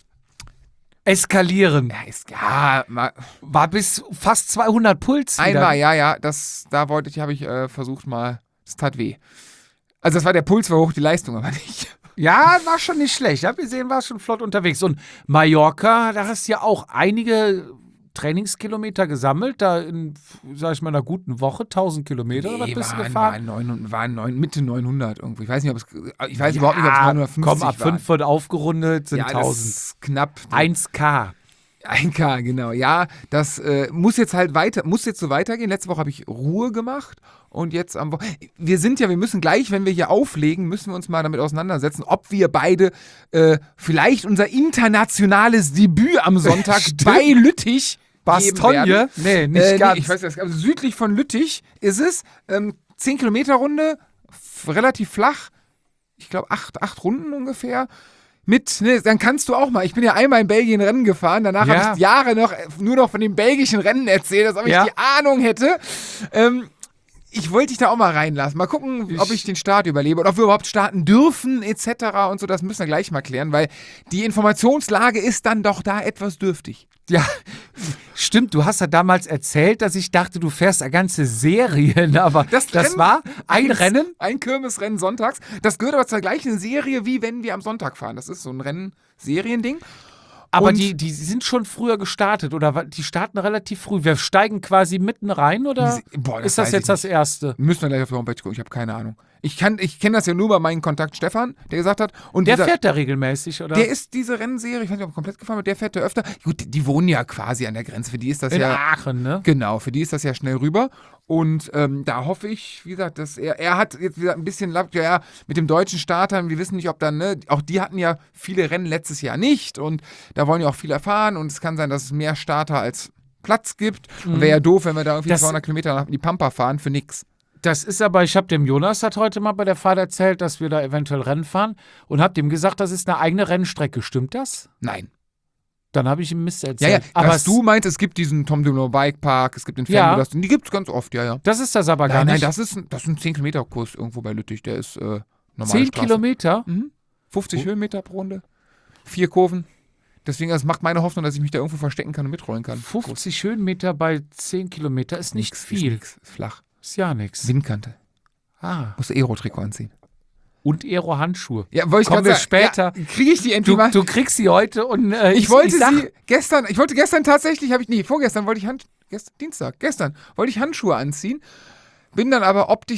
Eskalieren. ja, ist, ja, mal, War bis fast zweihundert Puls. wieder. einmal, ja, ja, das, da wollte ich, habe ich äh, versucht mal, es tat weh. Also das war der Puls war hoch, die Leistung aber nicht. Ja, war schon nicht schlecht. Ich habe gesehen, war schon flott unterwegs. Und Mallorca, da hast du ja auch einige Trainingskilometer gesammelt. Da in, sag ich mal, einer guten Woche, tausend Kilometer. oder was bist du waren, gefahren? waren, neun, waren neun, Mitte neunhundert irgendwo. Ich weiß nicht, ob es, ich weiß überhaupt nicht, ob es neunhundertfünfzig komm, ab waren. fünf wird aufgerundet, sind ja, das tausend. ist knapp. eins K. ein K, genau. Ja, das äh, muss jetzt halt weiter, muss jetzt so weitergehen. Letzte Woche habe ich Ruhe gemacht und jetzt am Wochenende. Wir sind ja, wir müssen gleich, wenn wir hier auflegen, müssen wir uns mal damit auseinandersetzen, ob wir beide äh, vielleicht unser internationales Debüt am Sonntag Stimmt. bei Lüttich Bastogne? Nee, nicht äh, ganz. Nee, ich weiß nicht, also südlich von Lüttich ist es. Ähm, zehn Kilometer Runde, f- relativ flach. Ich glaube, acht, acht Runden ungefähr. Mit, ne, dann kannst du auch mal. Ich bin ja einmal in Belgien Rennen gefahren. Danach Ja. habe ich Jahre noch nur noch von den belgischen Rennen erzählt, als ob ich Ja. die Ahnung hätte. Ähm, ich wollte dich da auch mal reinlassen. Mal gucken, Ich- ob ich den Start überlebe und ob wir überhaupt starten dürfen, et cetera. Und so. Das müssen wir gleich mal klären, weil die Informationslage ist dann doch da etwas dürftig. Ja, stimmt. Du hast ja damals erzählt, dass ich dachte, du fährst eine ganze Serie, aber das, Rennen- war ein eins- Rennen. Ein Kirmesrennen sonntags. Das gehört aber zur gleichen Serie, wie wenn wir am Sonntag fahren. Das ist so ein Rennen-Seriending. Aber Und- die, die sind schon früher gestartet oder wa- die starten relativ früh. Wir steigen quasi mitten rein oder Boah, das ist das weiß jetzt ich das erste? Müssen wir gleich auf der Homepage gucken, ich habe keine Ahnung. Ich, kann- ich kenne das ja nur bei meinem Kontakt Stefan, der gesagt hat. Und Der dieser, fährt da regelmäßig, oder? Der ist diese Rennserie, ich weiß nicht, ob er komplett gefahren wird, der fährt da öfter. Gut, die, die wohnen ja quasi an der Grenze, für die ist das in ja. Aachen, ne? Genau, für die ist das ja schnell rüber. Und ähm, da hoffe ich, wie gesagt, dass er, er hat jetzt wieder ein bisschen Lack, ja, ja, mit dem deutschen Startern, wir wissen nicht, ob dann, ne, auch die hatten ja viele Rennen letztes Jahr nicht und da wollen ja auch viel erfahren und es kann sein, dass es mehr Starter als Platz gibt. Und wäre ja doof, wenn wir da irgendwie Das- zweihundert Kilometer nach die Pampa fahren für nix. Das ist aber, ich habe dem Jonas hat heute mal bei der Fahrt erzählt, dass wir da eventuell Rennen fahren und habe dem gesagt, das ist eine eigene Rennstrecke. Stimmt das? Nein. Dann habe ich ihm Mist Ja, erzählt. ja, aber was es- du meinst, es gibt diesen Tom Dumoulin Bike Park, es gibt den Ja. Fango, die gibt es ganz oft, ja, ja. das ist das aber gar Nein, nein, nicht. das ist, ein- das ist ein zehn Kilometer Kurs irgendwo bei Lüttich, der ist äh, normal. Zehn Kilometer? Mhm. fünfzig Oh. Höhenmeter pro Runde, vier Kurven. Deswegen, das macht meine Hoffnung, dass ich mich da irgendwo verstecken kann und mitrollen kann. fünfzig Höhenmeter bei zehn Kilometer ist nicht Nix, viel. Ist, nix, ist flach. Ist ja nichts. Windkante. Ah. Musst du Aero-Trikot anziehen. Und Aero-Handschuhe. Ja, wollte ich Kommen grad wir sagen, später. Ja, kriege ich die endlich Du, mal? du kriegst sie heute und äh, ich wollte ich sag, sie gestern, ich wollte gestern tatsächlich, habe ich, nee, vorgestern wollte ich Hand, gestern, Dienstag, gestern wollte ich Handschuhe anziehen, bin dann aber optisch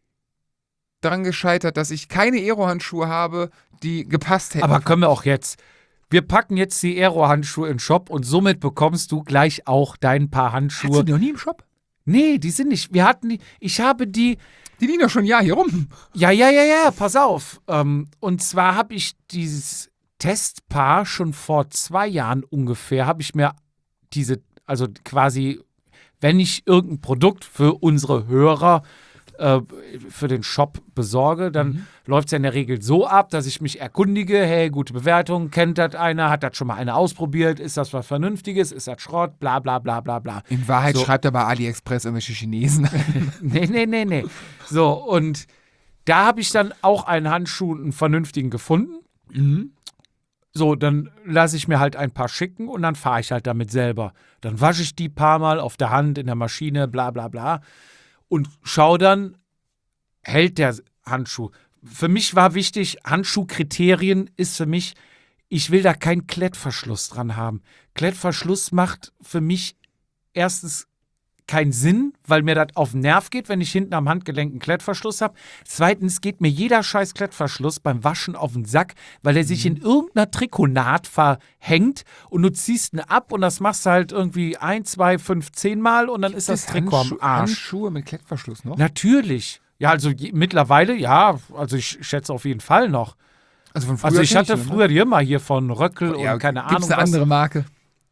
daran gescheitert, dass ich keine Aero-Handschuhe habe, die gepasst hätten. aber können wir auch jetzt. Wir packen jetzt die Aero-Handschuhe in den Shop und somit bekommst du gleich auch dein paar Hast du Handschuhe. die noch nie im Shop? Nee, die sind nicht. Wir hatten die. Ich habe die. Die liegen doch schon ein Jahr hier rum. Ja, ja, ja, ja, pass auf. Ähm, und zwar habe ich dieses Testpaar schon vor zwei Jahren ungefähr, habe ich mir diese, also quasi, wenn ich irgendein Produkt für unsere Hörer äh, für den Shop besorge, dann Mhm. läuft es ja in der Regel so ab, dass ich mich erkundige, hey, gute Bewertung, kennt das einer, hat das schon mal einer ausprobiert, ist das was Vernünftiges, ist das Schrott, bla bla bla bla bla. In Wahrheit So. schreibt er bei AliExpress irgendwelche Chinesen. Nee, nee, nee, nee. So, und da habe ich dann auch einen Handschuh, einen vernünftigen gefunden. Mhm. So, dann lasse ich mir halt ein paar schicken und dann fahre ich halt damit selber. Dann wasche ich die paar Mal auf der Hand, in der Maschine, bla bla bla. Und schau dann, hält der Handschuh. Für mich war wichtig, Handschuhkriterien ist für mich, ich will da keinen Klettverschluss dran haben. Klettverschluss macht für mich erstens keinen Sinn, weil mir das auf den Nerv geht, wenn ich hinten am Handgelenk einen Klettverschluss habe. Zweitens geht mir jeder scheiß Klettverschluss beim Waschen auf den Sack, weil er sich in irgendeiner Trikotnaht verhängt und du ziehst ihn ab und das machst du halt irgendwie ein, zwei, fünf, zehn Mal und dann ist das Trikot am Handschu- Arsch. Handschuhe mit Klettverschluss noch? Natürlich. Ja, also je, mittlerweile, ja, also ich schätze auf jeden Fall noch. Also von früher Also ich kenn hatte die, ne? früher die immer hier von Röckel Ja, und keine gibt's Ahnung eine was. andere Marke?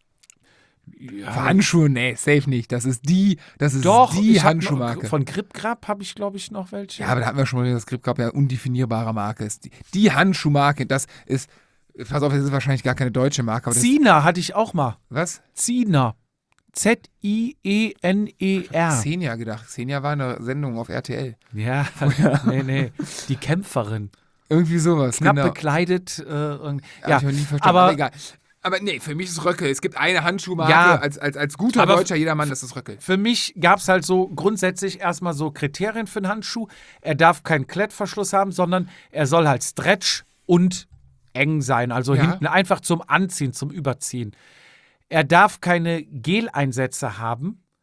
Ja, Für Handschuhe, nee, safe nicht. Das ist die, das ist doch, die ich hab Handschuhmarke. noch, von Grip Grab habe ich, glaube ich, noch welche. Ja, aber da hatten wir schon mal das Grip gehabt, ja, undefinierbare Marke ist. Die, die Handschuhmarke, das ist, pass auf, das ist wahrscheinlich gar keine deutsche Marke, aber das Zina hatte ich auch mal. was? Zina. Z I E N E R. Xenia gedacht. Xenia war eine Sendung auf R T L. Ja, nee, nee. Die Kämpferin. Irgendwie sowas, Knapp genau. bekleidet. Äh, irgend- Hab ja, ich noch nie verstanden, aber, aber egal. Aber nee, für mich ist Röckel. Es gibt eine Handschuhmarke, Ja. als, als, als guter Aber deutscher Jedermann, das ist Röckel. für mich gab es halt so grundsätzlich erstmal so Kriterien für einen Handschuh. Er darf keinen Klettverschluss haben, sondern er soll halt Stretch und eng sein. Also Ja. hinten einfach zum Anziehen, zum Überziehen. Er darf keine Geleinsätze haben,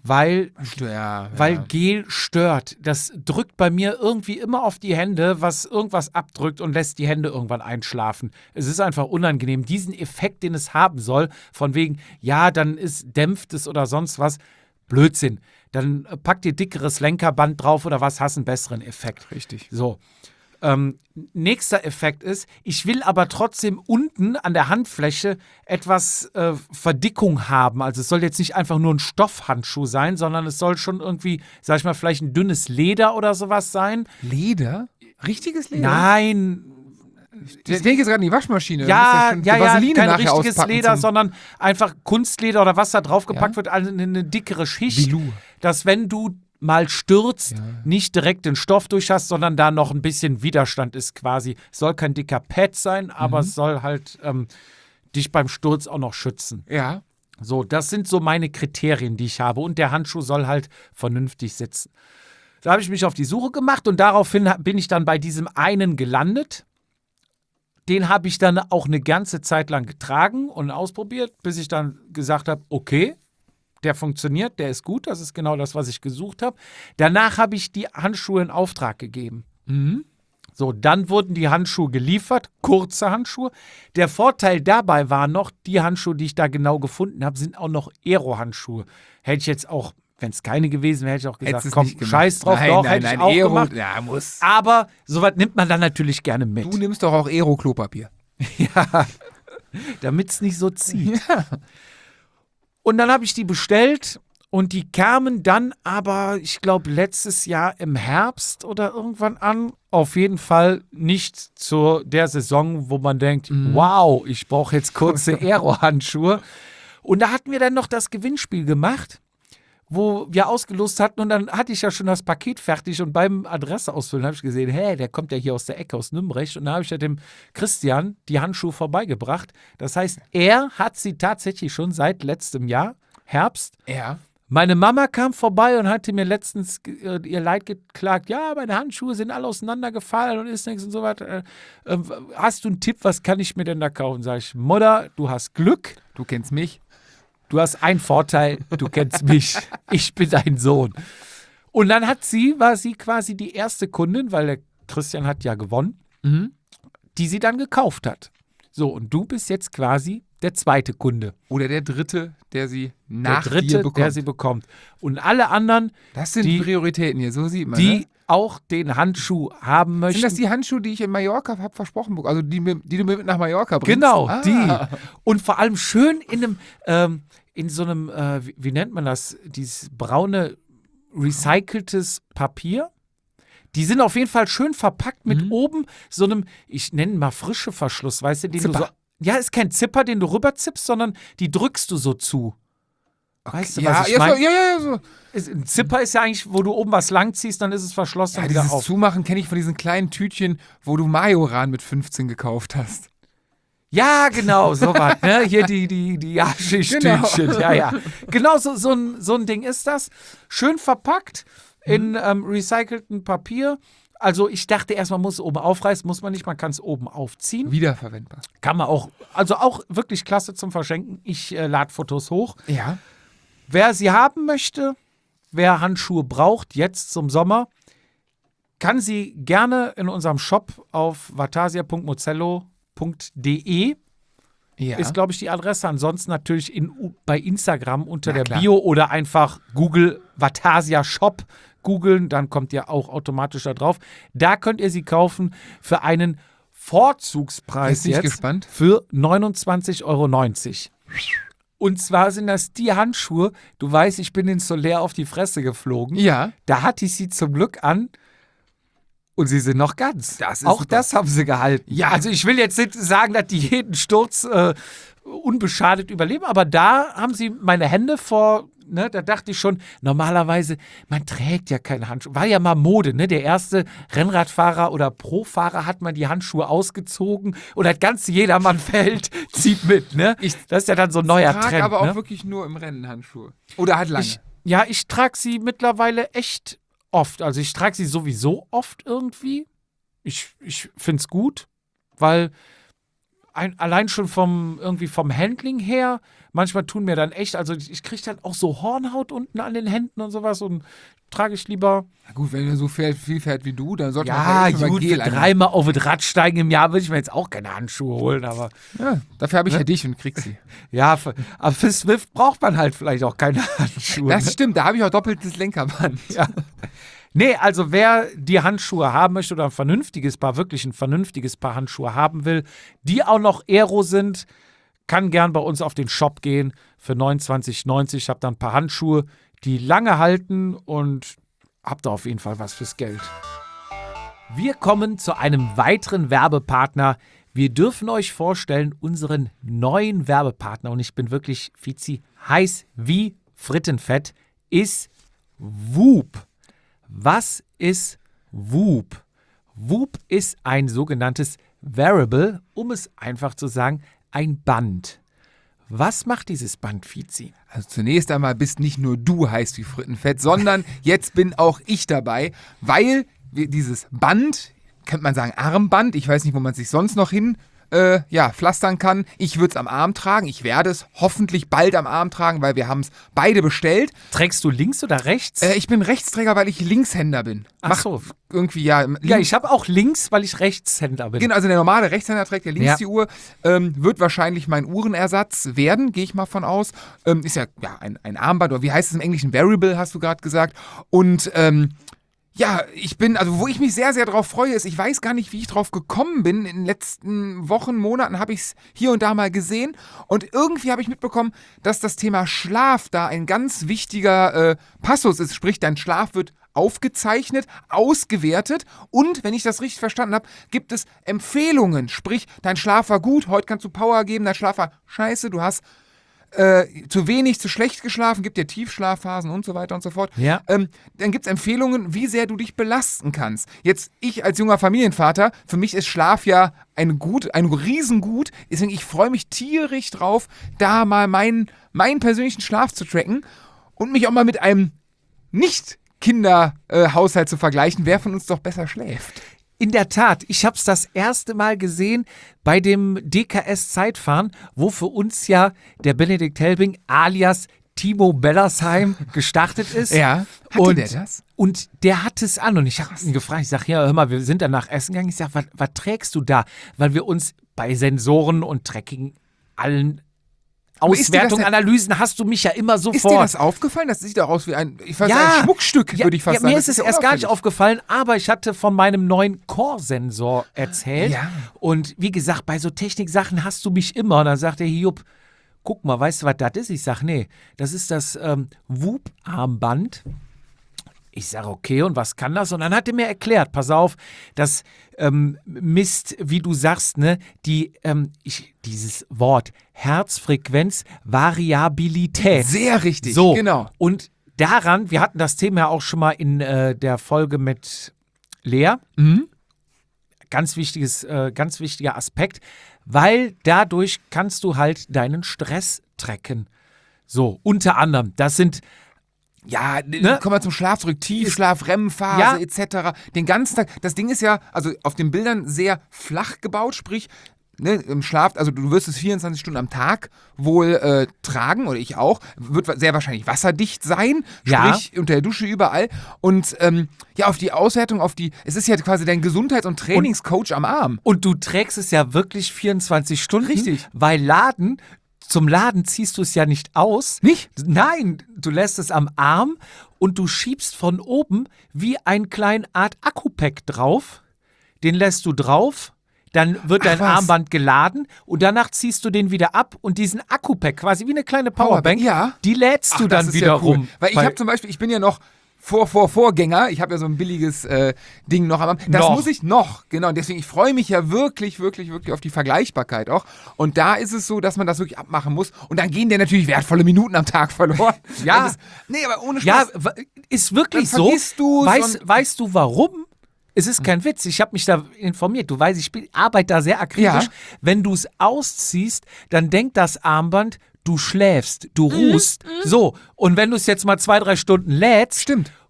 weil, Ja, ja. weil Gel stört. Das drückt bei mir irgendwie immer auf die Hände, was irgendwas abdrückt und lässt die Hände irgendwann einschlafen. Es ist einfach unangenehm. Diesen Effekt, den es haben soll, von wegen, ja, dann ist, dämpft es oder sonst was, Blödsinn. Dann pack dir dickeres Lenkerband drauf oder was, hast einen besseren Effekt. Richtig. So. Ähm, nächster Effekt ist, ich will aber trotzdem unten an der Handfläche etwas äh, Verdickung haben. Also es soll jetzt nicht einfach nur ein Stoffhandschuh sein, sondern es soll schon irgendwie, sag ich mal, vielleicht ein dünnes Leder oder sowas sein. Leder? Richtiges Leder? Nein. Ich denke jetzt gerade an die Waschmaschine. Ja, Da musst du ja, die ja, Vaseline kein nachher richtiges auspacken Leder, zum sondern einfach Kunstleder oder was da draufgepackt Ja? wird, also eine, eine dickere Schicht, Velour. dass wenn du mal stürzt, Ja. nicht direkt den Stoff durch hast, sondern da noch ein bisschen Widerstand ist quasi. Es soll kein dicker Pad sein, aber Mhm. es soll halt ähm, dich beim Sturz auch noch schützen. Ja. So, das sind so meine Kriterien, die ich habe. Und der Handschuh soll halt vernünftig sitzen. Da habe ich mich auf die Suche gemacht und daraufhin bin ich dann bei diesem einen gelandet. Den habe ich dann auch eine ganze Zeit lang getragen und ausprobiert, bis ich dann gesagt habe, okay, der funktioniert, der ist gut, das ist genau das, was ich gesucht habe. Danach habe ich die Handschuhe in Auftrag gegeben. Mhm. So, dann wurden die Handschuhe geliefert, kurze Handschuhe. Der Vorteil dabei war noch, die Handschuhe, die ich da genau gefunden habe, sind auch noch Aero-Handschuhe. Hätte ich jetzt auch, wenn es keine gewesen wäre, hätte ich auch gesagt, Hättest es komm, nicht gemacht. scheiß drauf, nein, doch, nein, hätte nein, ich auch Aero, gemacht. Ja, muss. Aber sowas nimmt man dann natürlich gerne mit. Du nimmst doch auch Aero-Klopapier. Ja, damit es nicht so zieht. Und dann habe ich die bestellt und die kamen dann aber, ich glaube, letztes Jahr im Herbst oder irgendwann an. Auf jeden Fall nicht zu der Saison, wo man denkt, Mhm. wow, ich brauche jetzt kurze Aero-Handschuhe. Und da hatten wir dann noch das Gewinnspiel gemacht, wo wir ausgelost hatten und dann hatte ich ja schon das Paket fertig und beim Adresse ausfüllen habe ich gesehen, hey, der kommt ja hier aus der Ecke, aus Nümbrecht und da habe ich ja dem Christian die Handschuhe vorbeigebracht. Das heißt, er hat sie tatsächlich schon seit letztem Jahr, Herbst. Ja. Meine Mama kam vorbei und hatte mir letztens äh, ihr Leid geklagt, ja, meine Handschuhe sind alle auseinandergefallen und ist nichts und so weiter. Äh, äh, hast du einen Tipp, was kann ich mir denn da kaufen? Sag ich, Mutter, du hast Glück. Du kennst mich. Du hast einen Vorteil, du kennst mich. Ich bin dein Sohn. Und dann hat sie, war sie quasi die erste Kundin, weil der Christian hat ja gewonnen, Mhm. die sie dann gekauft hat. So, und du bist jetzt quasi der zweite Kunde. Oder der Dritte, der sie nach der dritte, dir bekommt. der sie bekommt. Und alle anderen, das sind die- Prioritäten hier, so sieht man. die ne? auch den Handschuh haben möchten. Sind das die Handschuhe, die ich in Mallorca habe versprochen bekommen? Also die, mir- die du mir mit nach Mallorca bringst? Genau, Ah. die. Und vor allem schön in einem, ähm, in so einem, äh, wie, wie nennt man das, dieses braune, recyceltes Papier. Die sind auf jeden Fall schön verpackt mit Mhm. oben so einem, ich nenne mal frische Verschluss, weißt du, den du Zipper. so, ja, ist kein Zipper, den du rüberzippst, sondern die drückst du so zu. Weißt du, ja, was ich ja, so, meine? ja, ja, ja, so. Ist- Ein Zipper ist ja eigentlich, wo du oben was langziehst, dann ist es verschlossen Ja, und wieder dieses auf. Zumachen kenne ich von diesen kleinen Tütchen, wo du Majoran mit fünfzehn gekauft hast. Ja, genau, sowas, ne? Hier die, die, die Haschisch-Tütchen. Genau. Ja, ja. Genau so, so, ein, so ein Ding ist das. Schön verpackt in ähm, recyceltem Papier. Also ich dachte erst, man muss es oben aufreißen, muss man nicht, man kann es oben aufziehen. Wiederverwendbar. Kann man auch, also auch wirklich klasse zum Verschenken. Ich äh, lade Fotos hoch. Ja. Wer sie haben möchte, wer Handschuhe braucht, jetzt zum Sommer, kann sie gerne in unserem Shop auf vatasia punkt mozello punkt de Ja. ist, glaube ich, die Adresse. Ansonsten natürlich in, bei Instagram unter Na der klar. Bio oder einfach Google Vatasia Shop googeln, dann kommt ihr auch automatisch da drauf. Da könnt ihr sie kaufen für einen Vorzugspreis Jetzt bin ich jetzt gespannt. für neunundzwanzig Euro neunzig. Und zwar sind das die Handschuhe, du weißt, ich bin in Soler auf die Fresse geflogen. Ja. Da hatte ich sie zum Glück an und sie sind noch ganz. Das ist Auch super. das haben sie gehalten. Ja. Also ich will jetzt nicht sagen, dass die jeden Sturz äh, unbeschadet überleben, aber da haben sie meine Hände vor, ne, da dachte ich schon, normalerweise, man trägt ja keine Handschuhe. War ja mal Mode, ne? Der erste Rennradfahrer oder Profahrer hat man die Handschuhe ausgezogen und das ganze Jedermannfeld zieht mit, ne? Ich das ist ja dann so ein neuer Trag Trend. aber auch ne? wirklich nur im Rennen Handschuhe. Oder halt lange. Ich, ja, ich trage sie mittlerweile echt oft. Also ich trage sie sowieso oft irgendwie. Ich, ich finde es gut, weil ein, allein schon vom, irgendwie vom Handling her, manchmal tun mir dann echt, also ich, ich kriege dann auch so Hornhaut unten an den Händen und sowas und trage ich lieber. Na gut, wenn du so viel, viel fährt wie du, dann sollte Ja, man echt mal gut, Gel für einnehmen. dreimal auf das Rad steigen im Jahr würde ich mir jetzt auch keine Handschuhe holen, aber Ja, dafür habe ich ja dich und krieg sie. ja, für, aber für Swift braucht man halt vielleicht auch keine Handschuhe. Das ne? stimmt, da habe ich auch doppeltes Lenkerband. Ja. Nee, also wer die Handschuhe haben möchte oder ein vernünftiges Paar, wirklich ein vernünftiges Paar Handschuhe haben will, die auch noch Aero sind, kann gern bei uns auf den Shop gehen für neunundzwanzig neunzig. Ich habe da ein paar Handschuhe, die lange halten und habt da auf jeden Fall was fürs Geld. Wir kommen zu einem weiteren Werbepartner. Wir dürfen euch vorstellen, unseren neuen Werbepartner, und ich bin wirklich, Fizi, heiß wie Frittenfett, ist Whoop. Was ist Whoop? Whoop ist ein sogenanntes Wearable, um es einfach zu sagen, ein Band. Was macht dieses Band, Fizi? Also zunächst einmal bist nicht nur du heiß wie Frittenfett, sondern jetzt bin auch ich dabei, weil wir dieses Band, könnte man sagen Armband, ich weiß nicht, wo man sich sonst noch hin äh, ja, pflastern kann. Ich würde es am Arm tragen, ich werde es hoffentlich bald am Arm tragen, weil wir haben es beide bestellt. Trägst du links oder rechts? Äh, ich bin Rechtsträger, weil ich Linkshänder bin. Ach Macht so. Irgendwie, ja. Ja, links- ich habe auch links, weil ich Rechtshänder bin. Genau, also der normale Rechtshänder trägt ja links Ja. die Uhr, ähm, wird wahrscheinlich mein Uhrenersatz werden, gehe ich mal von aus. Ähm, ist ja, ja ein, ein Armband, oder wie heißt es im Englischen? Variable, hast du gerade gesagt. Und ähm, ja, ich bin, also wo ich mich sehr, sehr drauf freue, ist, ich weiß gar nicht, wie ich drauf gekommen bin. In den letzten Wochen, Monaten habe ich es hier und da mal gesehen. Und irgendwie habe ich mitbekommen, dass das Thema Schlaf da ein ganz wichtiger äh, Passus ist. Sprich, dein Schlaf wird aufgezeichnet, ausgewertet und, wenn ich das richtig verstanden habe, gibt es Empfehlungen. Sprich, dein Schlaf war gut, heute kannst du Power geben, dein Schlaf war scheiße, du hast äh, zu wenig, zu schlecht geschlafen, gibt dir Tiefschlafphasen und so weiter und so fort. Ja. Ähm, dann gibt es Empfehlungen, wie sehr du dich belasten kannst. Jetzt, ich als junger Familienvater, für mich ist Schlaf ja ein Gut, ein Riesengut, deswegen ich freue mich tierisch drauf, da mal meinen, meinen persönlichen Schlaf zu tracken und mich auch mal mit einem nicht Kinderhaushalt äh, zu vergleichen, wer von uns doch besser schläft. In der Tat, ich habe es das erste Mal gesehen bei dem D K S-Zeitfahren, wo für uns ja der Benedikt Helbing alias Timo Bellersheim gestartet ist. Ja, hatte und, der das? Und der hat es an und ich habe ihn gefragt, ich sage, ja, hör mal, wir sind danach essen gegangen. Ich sage, was trägst du da? Weil wir uns bei Sensoren und Tracking allen Aber ist dir das Auswertung, denn- Analysen hast du mich ja immer sofort. Ist dir das aufgefallen? Das sieht doch aus wie ein, ich weiß, Ja. ein Schmuckstück, Ja, würde ich fast ja, sagen. mir Das ist es ja erst gar nicht unauffällig. aufgefallen, aber ich hatte von meinem neuen Core-Sensor erzählt. Ja. Und wie gesagt, bei so Techniksachen hast du mich immer. Und dann sagt der Hiob, guck mal, weißt du, was das ist? Ich sage, nee, das ist das ähm, Whoop-Armband. Ich sage, okay, und was kann das? Und dann hat er mir erklärt, pass auf, das ähm, misst, wie du sagst, ne, die, ähm, ich, dieses Wort Herzfrequenzvariabilität. Sehr richtig, So, genau. und daran, wir hatten das Thema ja auch schon mal in äh, der Folge mit Lea. Mhm. Ganz wichtiges, äh, ganz wichtiger Aspekt, weil dadurch kannst du halt deinen Stress tracken. So, unter anderem, das sind Ja, Ne? ne? Kommen wir zum Schlaf zurück. Tiefschlaf, R E M-Phase Ja. et cetera. Den ganzen Tag. Das Ding ist ja, also auf den Bildern sehr flach gebaut, sprich, ne, im Schlaf, also du wirst es vierundzwanzig Stunden am Tag wohl äh, tragen, oder ich auch, wird wa- sehr wahrscheinlich wasserdicht sein, Ja. sprich unter der Dusche überall. Und ähm, ja, auf die Auswertung, auf die, es ist ja quasi dein Gesundheits- und Trainingscoach am Arm. Und du trägst es ja wirklich vierundzwanzig Stunden. Richtig. Weil Laden, zum Laden ziehst du es ja nicht aus. Nicht? Nein, du lässt es am Arm und du schiebst von oben wie ein kleine Art Akku-Pack drauf. Den lässt du drauf, dann wird dein Ach, was? Armband geladen und danach ziehst du den wieder ab und diesen Akku-Pack, quasi wie eine kleine Powerbank, ja. die lädst du Ach, das dann ist wieder ja cool. rum. Weil ich habe zum Beispiel, ich bin ja noch vor, vor, Vorgänger, ich habe ja so ein billiges äh, Ding noch am Arm. Das Noch. muss ich noch, genau. Und deswegen, ich freue mich ja wirklich, wirklich, wirklich auf die Vergleichbarkeit auch. Und da ist es so, dass man das wirklich abmachen muss. Und dann gehen dir natürlich wertvolle Minuten am Tag verloren. Ja. Das ist, nee, aber ohne Ja, Spaß. w- ist wirklich Dann so. vergisst du's Weißt, und- weißt du warum? Es ist kein Witz. Ich habe mich da informiert. Du weißt, ich bin- arbeite da sehr akribisch. Ja. Wenn du es ausziehst, dann denkt das Armband, du schläfst, du Mhm, ruhst. So, und wenn du es jetzt mal zwei, drei Stunden lädst Stimmt.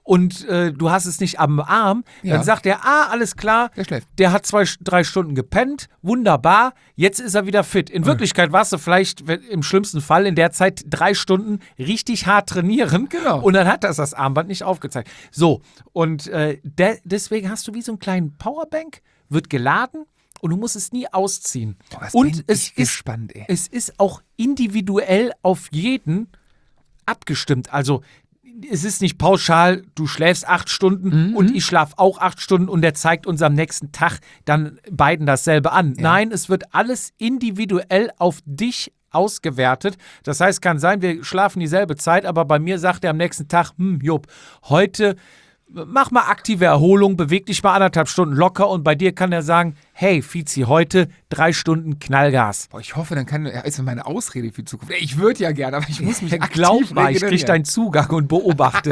und äh, du hast es nicht am Arm, Ja. dann sagt er, ah, alles klar, Der schläft. der hat zwei, drei Stunden gepennt, wunderbar, jetzt ist er wieder fit. In Wirklichkeit warst du vielleicht wenn, im schlimmsten Fall in der Zeit drei Stunden richtig hart trainieren Genau. und dann hat das das Armband nicht aufgezeigt. So, und äh, de- deswegen hast du wie so einen kleinen Powerbank, wird geladen und du musst es nie ausziehen. Boah, was und bin es ich ist, gespannt, ey. es ist auch individuell auf jeden abgestimmt. Also es ist nicht pauschal, du schläfst acht Stunden Mhm. und ich schlafe auch acht Stunden und der zeigt uns am nächsten Tag dann beiden dasselbe an. Nein, es wird alles individuell auf dich ausgewertet. Das heißt, kann sein, wir schlafen dieselbe Zeit, aber bei mir sagt er am nächsten Tag, hm, Jupp, heute mach mal aktive Erholung, beweg dich mal anderthalb Stunden locker und bei dir kann er sagen, hey, Fizi, heute drei Stunden Knallgas. Boah, ich hoffe, dann kann, ja, ist meine Ausrede für die Zukunft. Ey, Ich würde ja gerne, aber ich muss mich aktiv Glaub mal, ich krieg regenerieren. deinen Zugang und beobachte.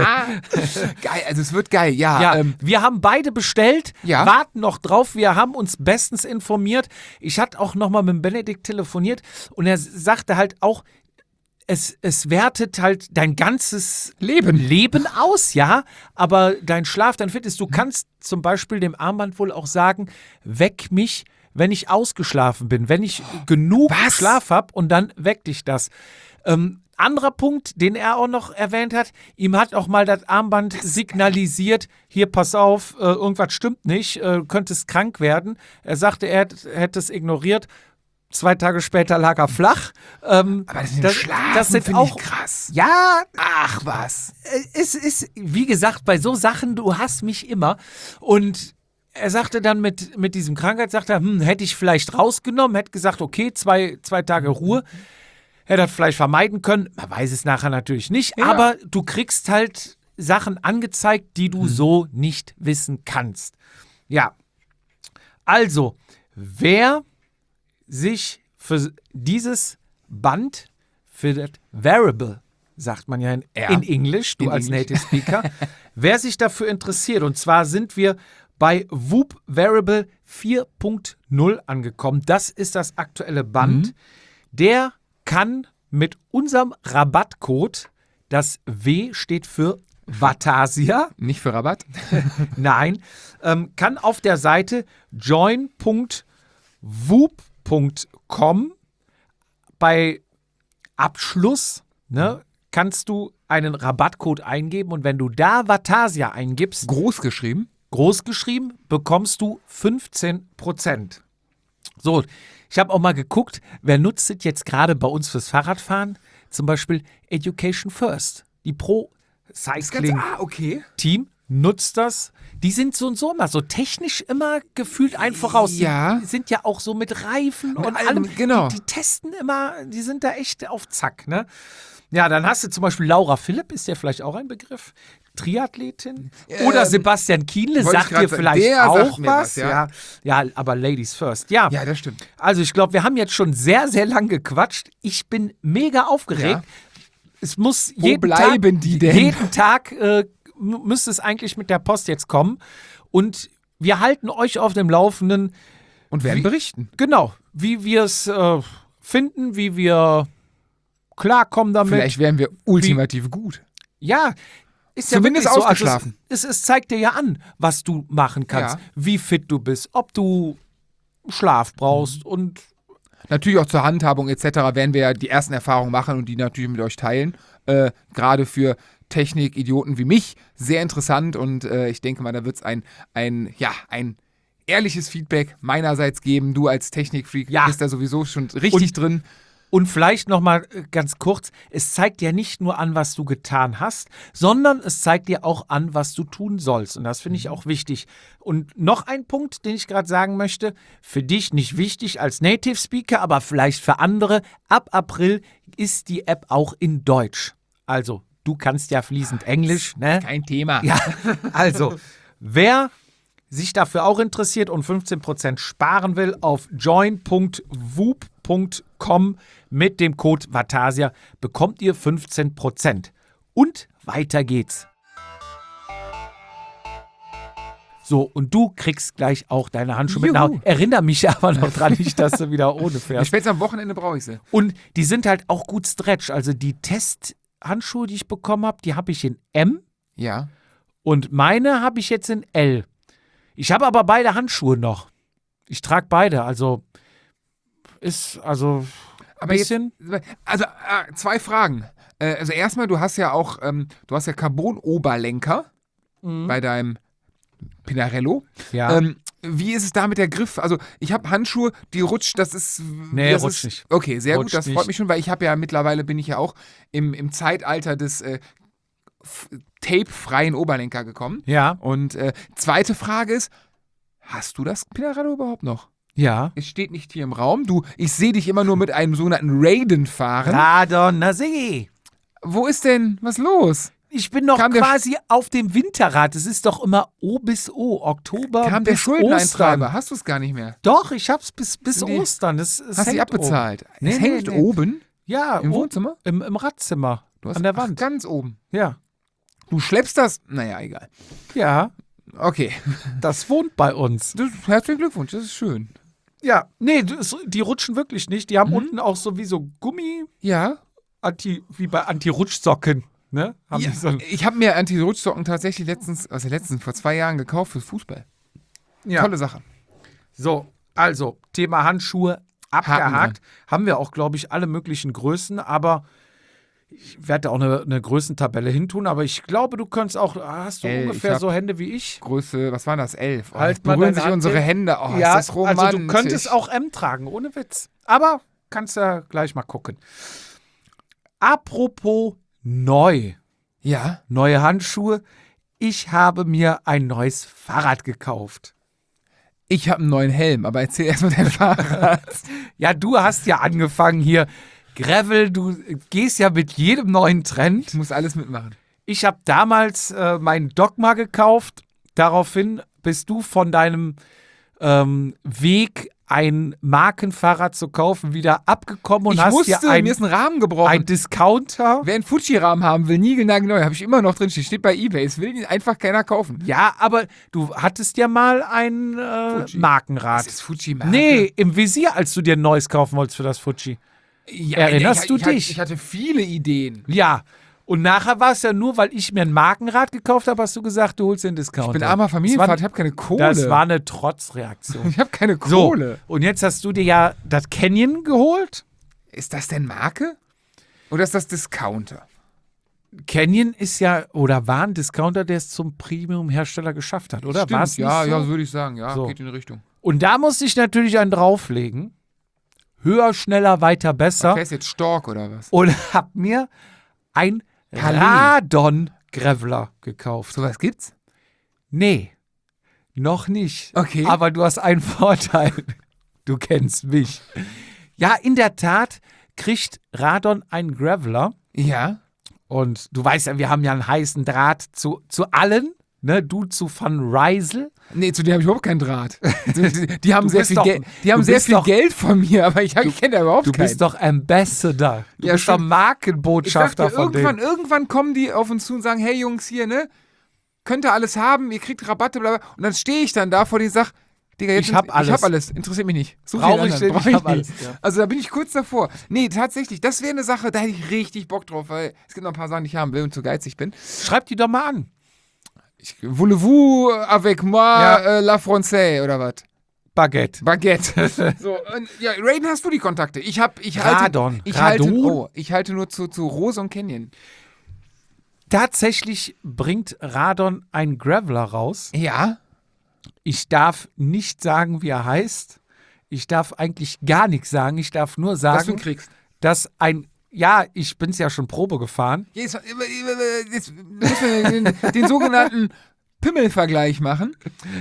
Geil, also es wird geil, ja. Ja, ähm, wir haben beide bestellt, Ja. warten noch drauf. Wir haben uns bestens informiert. Ich hatte auch noch mal mit dem Benedikt telefoniert und er sagte halt auch, es, es wertet halt dein ganzes Leben. Leben aus, ja, aber dein Schlaf, dein Fitness, du kannst zum Beispiel dem Armband wohl auch sagen, weck mich, wenn ich ausgeschlafen bin, wenn ich genug Was? Schlaf habe und dann weckt dich das. Ähm, anderer Punkt, den er auch noch erwähnt hat, ihm hat auch mal das Armband signalisiert, hier, pass auf, äh, irgendwas stimmt nicht, äh, du könntest krank werden. Er sagte, er hätte, hätte es ignoriert. Zwei Tage später lag er flach. Ähm, aber das, das- Schlafen das sind finde ich auch- krass. ja, Ach was. es ist, wie gesagt, bei so Sachen, du hast mich immer. Und er sagte dann mit, mit diesem Krankheit, sagt er, hm, hätte ich vielleicht rausgenommen, hätte gesagt, okay, zwei, zwei Tage Ruhe. Hätte das vielleicht vermeiden können. Man weiß es nachher natürlich nicht. Ja. Aber du kriegst halt Sachen angezeigt, die du so nicht wissen kannst. Ja. Also, wer sich für dieses Band, für das Variable, sagt man ja in, Ja. in Englisch, du In als Englisch. Native Speaker, wer sich dafür interessiert, und zwar sind wir bei Whoop Variable vier Punkt null angekommen. Das ist das aktuelle Band. Mhm. Der kann mit unserem Rabattcode, das W steht für Vatasia, Nicht für Rabatt? nein, ähm, kann auf der Seite join Punkt whoop Punkt com bei Abschluss, ne, kannst du einen Rabattcode eingeben und wenn du da Vatasia eingibst, Groß geschrieben. groß geschrieben, bekommst du fünfzehn Prozent. So, ich habe auch mal geguckt, wer nutzt es jetzt gerade bei uns fürs Fahrradfahren? Zum Beispiel Education First. Die Pro Cycling ah, okay. Team nutzt das. Die sind so und so immer so technisch immer gefühlt ein voraus. Ja. Die sind ja auch so mit Reifen und allem, allem. genau. Die, die testen immer, die sind da echt auf Zack, ne? Ja, dann hast du zum Beispiel Laura Philipp, ist ja vielleicht auch ein Begriff. Triathletin. Oder Ähm, Sebastian Kienle, wollte ich sagt grad dir sagen, vielleicht der auch sagt mir was. was, ja. ja. ja, aber Ladies first. Ja, Ja, das stimmt. also ich glaube, wir haben jetzt schon sehr, sehr lang gequatscht. Ich bin mega aufgeregt. Ja. Es muss Wo jeden bleiben Tag, die denn? jeden Tag äh, m- müsste es eigentlich mit der Post jetzt kommen. Und wir halten euch auf dem Laufenden, Und werden Wie- berichten. genau, wie wir es äh, finden, wie wir klarkommen damit. Vielleicht wären wir ultimativ gut. Ja, ist Zumindest ja wirklich ausgeschlafen. So. Also es, es, es zeigt dir ja an, was du machen kannst, Ja. wie fit du bist, ob du Schlaf brauchst und Natürlich auch zur Handhabung et cetera werden wir ja die ersten Erfahrungen machen und die natürlich mit euch teilen. Äh, Gerade für Technik-Idioten wie mich sehr interessant und äh, ich denke mal, da wird es ein, ein, ja, ein ehrliches Feedback meinerseits geben. Du als Technikfreak Ja. bist da sowieso schon richtig Und- drin. Und vielleicht noch mal äh, ganz kurz, es zeigt dir nicht nur an, was du getan hast, sondern es zeigt dir auch an, was du tun sollst. Und das finde ich auch wichtig. Und noch ein Punkt, den ich gerade sagen möchte, für dich nicht wichtig als Native Speaker, aber vielleicht für andere, ab April ist die App auch in Deutsch. Also, du kannst ja fließend Englisch, ne? Kein Thema. Ja, also, wer sich dafür auch interessiert und fünfzehn Prozent sparen will, auf join Punkt whoop Punkt com mit dem Code Vatasia bekommt ihr fünfzehn Prozent. Und weiter geht's. So, und du kriegst gleich auch deine Handschuhe mit nach Juhu. Hause. Erinnere mich aber noch dran, nicht, dass du wieder ohne fährst. Spätestens am Wochenende brauche ich sie. Und die sind halt auch gut Stretch. Also die Testhandschuhe, die ich bekommen habe, die habe ich in M. Ja. Und meine habe ich jetzt in L. Ich habe aber beide Handschuhe noch. Ich trage beide, also ist also ein Aber bisschen. Jetzt, also äh, zwei Fragen. Äh, also erstmal, du hast ja auch, ähm, du hast ja Carbon-Oberlenker Mhm. bei deinem Pinarello. Ja. Ähm, wie ist es da mit der Griff? Also ich habe Handschuhe, die rutscht, das ist... Nee, das rutscht ist, nicht. Okay, sehr Rutscht gut, das freut nicht. mich schon, weil ich habe ja mittlerweile, bin ich ja auch im, im Zeitalter des äh, f- tape-freien Oberlenker gekommen. Ja, Und äh, zweite Frage ist, hast du das Pinarello überhaupt noch? ja. Es steht nicht hier im Raum. Du, ich sehe dich immer nur mit einem sogenannten Raiden fahren. Radon Nasigi. Wo ist denn, was los? Ich bin noch Kam der quasi auf dem Winterrad. Es ist doch immer O bis O, Oktober Kam der bis Schuldeneintreiber? Ostern. Hast du es gar nicht mehr? Doch, ich hab's bis, bis Nee. Ostern. Es, es Hast du hängt abbezahlt? Oben. Nee, es nee, hängt nee. oben Ja, im oben Wohnzimmer? Im, im Radzimmer. Du hast, An der ach, Wand. ganz oben. Ja. Du schleppst das? Naja, egal. Ja, Okay. das wohnt bei uns. Das, herzlichen Glückwunsch, das ist schön. Ja, nee, das, die rutschen wirklich nicht. Die haben Mhm. unten auch so wie so Gummi, Ja. anti, wie bei Anti-Rutschsocken. Ne? Haben ja die so, ich habe mir Anti-Rutschsocken tatsächlich letztens, also letztens vor zwei Jahren gekauft fürs Fußball. ja. Tolle Sache. So, also, Thema Handschuhe Haken abgehakt. Haben wir auch, glaube ich, alle möglichen Größen, aber ich werde auch eine, eine Größentabelle hintun, aber ich glaube, du kannst auch, hast du Ey, ich ungefähr hab- so Hände wie ich? Größe, was waren das? Elf. Oh, Halt jetzt mal berühren deine sich unsere Hand- Hände. Oh, ja, ist das romantisch. also du könntest auch M tragen, ohne Witz. Aber kannst ja gleich mal gucken. Apropos neu, Ja. neue Handschuhe. Ich habe mir ein neues Fahrrad gekauft. Ich habe einen neuen Helm, aber erzähl erstmal dein Fahrrad. Ja, du hast ja angefangen hier. Gravel, du gehst ja mit jedem neuen Trend. Ich muss alles mitmachen. Ich habe damals äh, meinen Dogma gekauft. Daraufhin bist du von deinem ähm, Weg, ein Markenfahrrad zu kaufen, wieder abgekommen und ich hast musste, dir ein, mir ist ein Rahmen gebrochen. ein Discounter. Wer einen Fuji-Rahmen haben will, niegelnagelneu, habe ich immer noch drin stehen. Steht bei eBay. Es will ihn einfach keiner kaufen. Ja, aber du hattest ja mal ein äh, Fuji. Markenrad. Das ist Fuji-Marke. Nee, im Visier, als du dir ein neues kaufen wolltest für das Fuji. Ja, Erinnerst ich, du ich, dich? Ich hatte viele Ideen. Ja. Und nachher war es ja nur, weil ich mir ein Markenrad gekauft habe, hast du gesagt, du holst den Discounter. Ich bin armer Familienvater, ich habe keine Kohle. Das war eine Trotzreaktion. ich habe keine So, Kohle. und jetzt hast du dir ja das Canyon geholt. Ist das denn Marke? Oder ist das Discounter? Canyon ist ja, oder war ein Discounter, der es zum Premium-Hersteller geschafft hat, oder? Stimmt, War's nicht ja, so? ja, so würde ich sagen. Ja, So. geht in die Richtung. Und da musste ich natürlich einen drauflegen. Höher, schneller, weiter, besser. Okay, ist jetzt Stork oder was? Und hab mir ein Palais. Radon-Graveler gekauft. Sowas gibt's? Nee, noch nicht. Okay. Aber du hast einen Vorteil. Du kennst mich. Ja, in der Tat kriegt Radon einen Graveler. Ja. Und du weißt ja, wir haben ja einen heißen Draht zu, zu allen. Ne? Du zu Van Rysel. Nee, zu denen habe ich überhaupt keinen Draht. Die, die haben Du sehr bist viel, doch- Geld, die haben du sehr bist viel doch- Geld von mir, aber ich, ich kenne da überhaupt Du keinen. bist doch Ambassador. Du Ja, bist doch stimmt. ich Markenbotschafter dachte, von irgendwann, denen. irgendwann kommen die auf uns zu und sagen, hey Jungs, hier, ne? Könnt ihr alles haben, ihr kriegt Rabatte, bla bla. Und dann stehe ich dann da vor dir und sag, Digga, jetzt Ich hab ich alles. hab alles, interessiert mich nicht. Such Brauch den ich anderen. nicht, Brauch ich hab nicht. alles, ja. Also da bin ich kurz davor. Nee, tatsächlich, das wäre eine Sache, da hätte ich richtig Bock drauf, weil es gibt noch ein paar Sachen, die ich haben will und zu geizig bin. Schreib die doch mal an. Ich, Voulez-vous avec moi Ja. äh, la française oder was? Baguette. Baguette. so, und, ja, Raiden, hast du die Kontakte? Ich hab, ich halte, Radon. ich halte, Radon? oh, ich halte nur zu, zu Rose und Canyon. Tatsächlich bringt Radon einen Graveler raus. Ja. Ich darf nicht sagen, wie er heißt. Ich darf eigentlich gar nichts sagen. Ich darf nur Was du sagen, kriegst. dass ein, ja, ich bin's ja schon Probe gefahren. Jetzt, jetzt müssen wir den, den sogenannten Pimmelvergleich machen.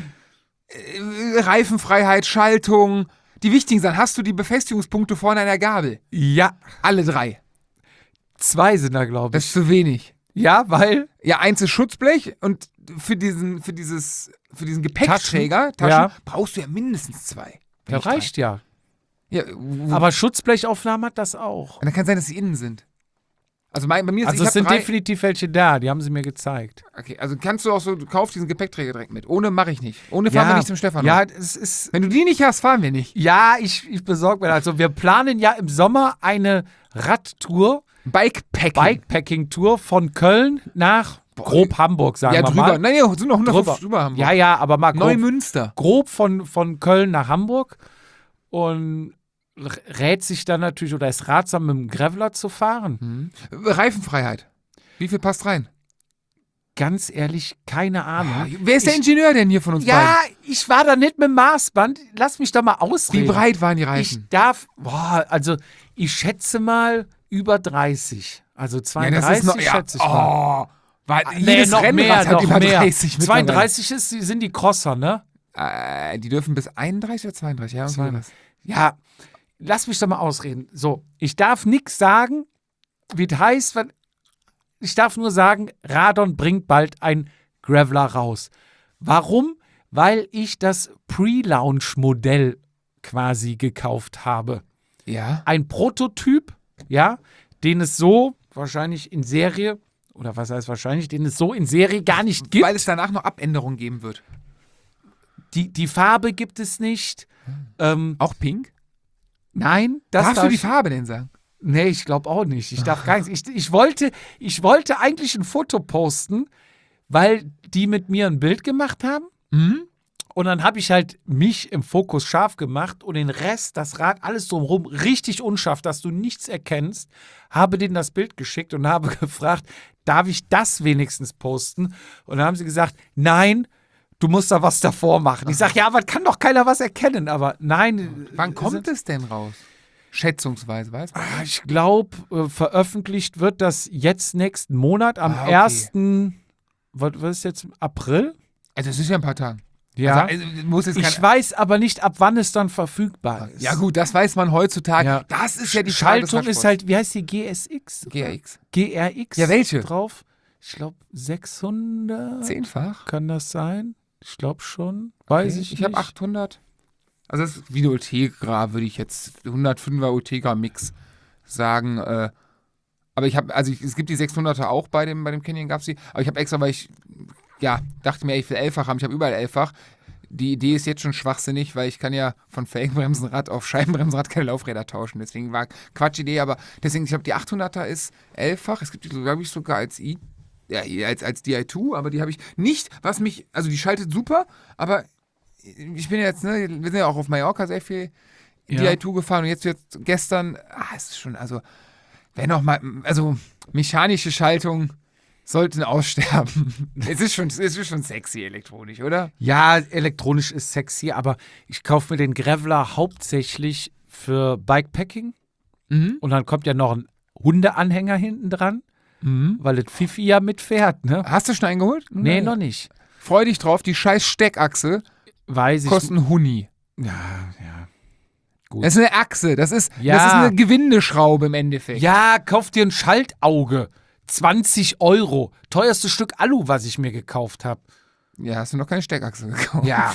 Äh, Reifenfreiheit, Schaltung, die wichtigen Sachen. Hast du die Befestigungspunkte vorne an der Gabel? Ja, Alle drei. zwei sind da, glaube Das ich. ist zu wenig. Ja, weil, Ja, eins ist Schutzblech und für diesen, für dieses, für diesen Gepäckträger, Taschen, Taschen, ja. brauchst du ja mindestens zwei. Wenn das nicht reicht ja. drei. Ja, w- Aber Schutzblechaufnahme hat das auch. Und dann kann sein, dass sie innen sind. Also mein, bei mir ist Also ich es hab sind drei, definitiv welche da, die haben sie mir gezeigt. Okay, also kannst du auch so, du kaufst diesen Gepäckträger direkt mit. Ohne mache ich nicht. Ohne fahren wir nicht zum Stefan. Ja, es ist, Wenn du die nicht hast, fahren wir nicht. ja, ich, ich besorge mir das. Also wir planen ja im Sommer eine Radtour, Bikepacking. Bikepacking-Tour von Köln nach grob Hamburg, sagen ja, wir drüber. mal. Nein, ja, sind noch hundertfünfzig drüber Hamburg. Ja, ja, aber mal grob, Neumünster. grob von, von Köln nach Hamburg und rät sich dann natürlich, oder ist ratsam, mit dem Graveler zu fahren. Mhm. Reifenfreiheit. Wie viel passt rein? Ganz ehrlich, keine Ahnung. Ah, wer ist der Ich- Ingenieur denn hier von uns Ja, beiden? ich war da nicht mit dem Maßband. Lass mich doch mal Wie ausreden. breit waren die Ich Reifen? darf, boah, also ich schätze mal über dreißig. Also zweiunddreißig schätze ich mal. Oh, weil Nee, jedes noch Rennrad mehr, hat noch über mehr. dreißig mittlerweile. zweiunddreißig ist, sind die Crosser, ne? Äh, die dürfen bis einunddreißig oder zweiunddreißig? Ja, irgendwie was. Ja, lass mich doch mal ausreden. So, ich darf nichts sagen, wie es heißt. weil- Ich darf nur sagen, Radon bringt bald ein Graveler raus. Warum? Weil ich das Pre-Launch-Modell quasi gekauft habe. Ja. Ein Prototyp, ja, den es so wahrscheinlich in Serie, oder was heißt wahrscheinlich, den es so in Serie gar nicht gibt. Weil es danach noch Abänderungen geben wird. Die, die Farbe gibt es nicht. Ähm, Auch pink? nein, das Darfst darf du die ich- Farbe denn sagen? Nee, ich glaube auch nicht. Ich darf gar nichts. Ich, ich, wollte, ich wollte eigentlich ein Foto posten, weil die mit mir ein Bild gemacht haben. Mhm. Und dann habe ich halt mich im Fokus scharf gemacht und den Rest, das Rad, alles drumherum, richtig unscharf, dass du nichts erkennst. Habe denen das Bild geschickt und habe gefragt, darf ich das wenigstens posten? Und dann haben sie gesagt, nein, du musst da was davor machen. Ich sage, ja, aber kann doch keiner was erkennen. Aber nein. Wann kommt sind- es denn raus? Schätzungsweise, weißt du? Ah, Ich glaube, äh, veröffentlicht wird das jetzt nächsten Monat am Ah, okay. ersten. Was, was ist jetzt? April? Also es ist ja ein paar Tage. Ja. Also, also, muss jetzt Ich kein, weiß aber nicht, ab wann es dann verfügbar ist. ja gut, das weiß man heutzutage. Ja. Das ist ja die Frage des Schaltung ist Radsports. halt, wie heißt die? G S X? G R X. G R X? Ja, welche? Drauf. Ich glaube, sechshundert. Zehnfach? Kann das sein? Ich glaube schon. Weiß Okay. ich, Ich nicht. habe achthundert. Also das ist wie eine Ultegra, würde ich jetzt hundertfünfer Ultegra-Mix sagen. Äh, aber ich habe, also ich, es gibt die sechshunderter auch bei dem, bei dem Canyon gab es die. Aber ich habe extra, weil ich, ja, dachte mir, ich will elffach haben. Ich habe überall elffach. Die Idee ist jetzt schon schwachsinnig, weil ich kann ja von Felgenbremsenrad auf Scheibenbremsenrad keine Laufräder tauschen. Deswegen war Quatschidee, aber deswegen, ich glaube, die achthunderter ist elffach. Es gibt die, glaube ich, sogar als I, ja, als, als D I zwei, aber die habe ich nicht, was mich, also die schaltet super, aber ich bin ja jetzt, ne, wir sind ja auch auf Mallorca sehr viel Ja. D I zwei gefahren und jetzt, jetzt gestern, ah, es ist schon, also, wenn noch mal, also mechanische Schaltung sollten aussterben. es, ist schon, es ist schon sexy elektronisch, oder? Ja, elektronisch ist sexy, aber ich kaufe mir den Graveler hauptsächlich für Bikepacking. Mhm. Und dann kommt ja noch ein Hundeanhänger hinten dran, Mhm. weil das Fifi ja mitfährt, ne? Hast du schon einen geholt? Nee, noch nicht. Freu dich drauf, die scheiß Steckachse Weiß ich. kostet einen Huni. Ja, ja. Gut. Das ist eine Achse, das ist, Ja. das ist eine Gewindeschraube im Endeffekt. Ja, kauf dir ein Schaltauge. zwanzig Euro. Teuerstes Stück Alu, was ich mir gekauft habe. Ja, hast du noch keine Steckachse gekauft? Ja.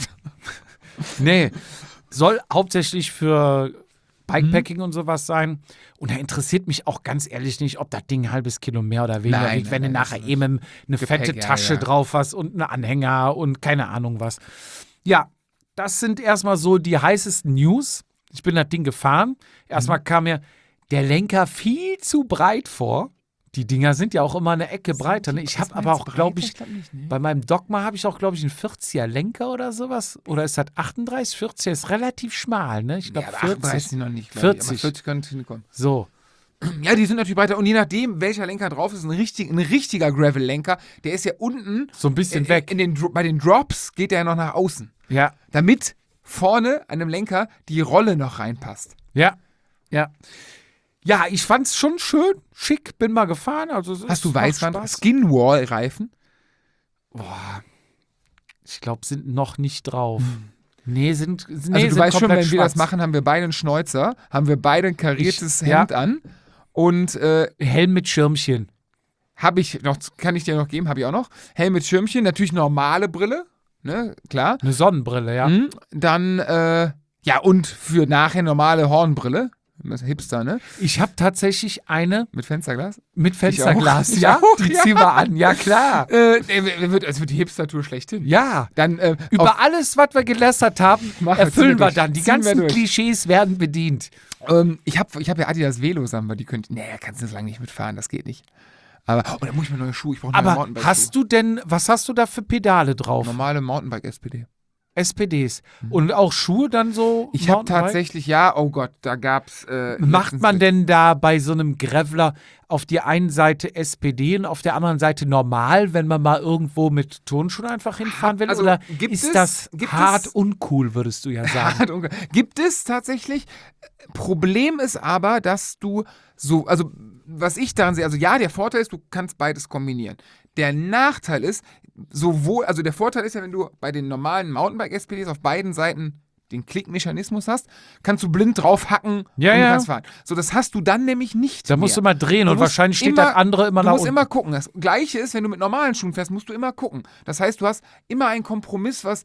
Nee. Soll hauptsächlich für Bikepacking und sowas sein. Und da interessiert mich auch ganz ehrlich nicht, ob das Ding ein halbes Kilo mehr oder weniger Nein, wiegt, wenn nein, du nein, nachher das eben eine Gepäck, fette ja, Tasche ja. drauf hast und einen Anhänger und keine Ahnung was. Ja, das sind erstmal so die heißesten News. Ich bin das Ding gefahren. Erstmal kam mir der Lenker viel zu breit vor. Die Dinger sind ja auch immer eine Ecke breiter. Ne? Ich habe aber auch, glaube ich, bei meinem Dogma habe ich auch, glaube ich, einen vierziger Lenker oder sowas. Oder ist das achtunddreißig? vierzig ist relativ schmal, ne? Ich glaube Ja, aber achtunddreißig vierzig. noch nicht. glaub ich, aber vierzig. vierzig könnte hinkommen. So. Ja, die sind natürlich breiter. Und je nachdem, welcher Lenker drauf ist, ein, richtig, ein richtiger Gravel-Lenker, der ist ja unten So ein bisschen in, weg. In den, Dro- bei den Drops geht der ja noch nach außen. Ja. Damit vorne an dem Lenker die Rolle noch reinpasst. Ja. Ja. Ja, ich fand's schon schön, schick, bin mal gefahren. Also es Hast du ist- macht Weißwand? Spaß. Skinwall-Reifen? Boah, ich glaube, sind noch nicht drauf. Nee, sind, nee, Also du sind weißt schon, komplett wenn wir das schwarz. machen, haben wir beide einen Schnäuzer, haben wir beide ein kariertes Ich- ja. Hemd an und äh, Helm mit Schirmchen. habe ich noch, kann ich dir noch geben, habe ich auch noch. Helm mit Schirmchen, natürlich normale Brille, ne, klar. Eine Sonnenbrille, ja. Mhm. Dann, äh, ja, und für nachher normale Hornbrille. Hipster, ne? Ich habe tatsächlich eine Mit Fensterglas. mit Fensterglas, Ich ja. auch, Die ja. ziehen wir an, ja klar. Äh, es wird, es wird die Hipster-Tour schlechthin. Ja. Dann, äh, Über auf, alles, was wir gelästert haben, Machen wir, erfüllen ziehen wir wir dann. durch. Die Ziehen wir ganzen durch. Klischees werden bedient. ähm, ich habe ich hab ja Adidas Velo, sagen wir, die könnt, nee, kannst du so lange nicht mitfahren, das geht nicht. Aber, oh, da muss ich mir neue Schuhe, ich brauche neue Aber Mountainbike-Schuhe. hast du denn, was hast du da für Pedale drauf? Normale Mountainbike-S P D. S P Ds. Und auch Schuhe dann so? Ich habe Mountainbike? tatsächlich, ja, oh Gott, da gab's. Äh, Macht letztens- man denn da bei so einem Graveler auf die einen Seite S P D und auf der anderen Seite normal, wenn man mal irgendwo mit Turnschuhen einfach hinfahren will? Also, Oder gibt ist es- das gibt hart es- uncool, würdest du ja sagen? Hart unge- Gibt es tatsächlich. Problem ist aber, dass du so, also was ich daran sehe, also ja, der Vorteil ist, du kannst beides kombinieren. Der Nachteil ist, sowohl, also der Vorteil ist ja, wenn du bei den normalen Mountainbike-S P Ds auf beiden Seiten den Klickmechanismus hast, kannst du blind drauf hacken Ja, und du ja. kannst fahren. So, das hast du dann nämlich nicht Da mehr. musst du mal drehen Du und musst wahrscheinlich steht immer- das andere immer Du nach musst unten. immer gucken. Das Gleiche ist, wenn du mit normalen Schuhen fährst, musst du immer gucken. Das heißt, du hast immer einen Kompromiss, was,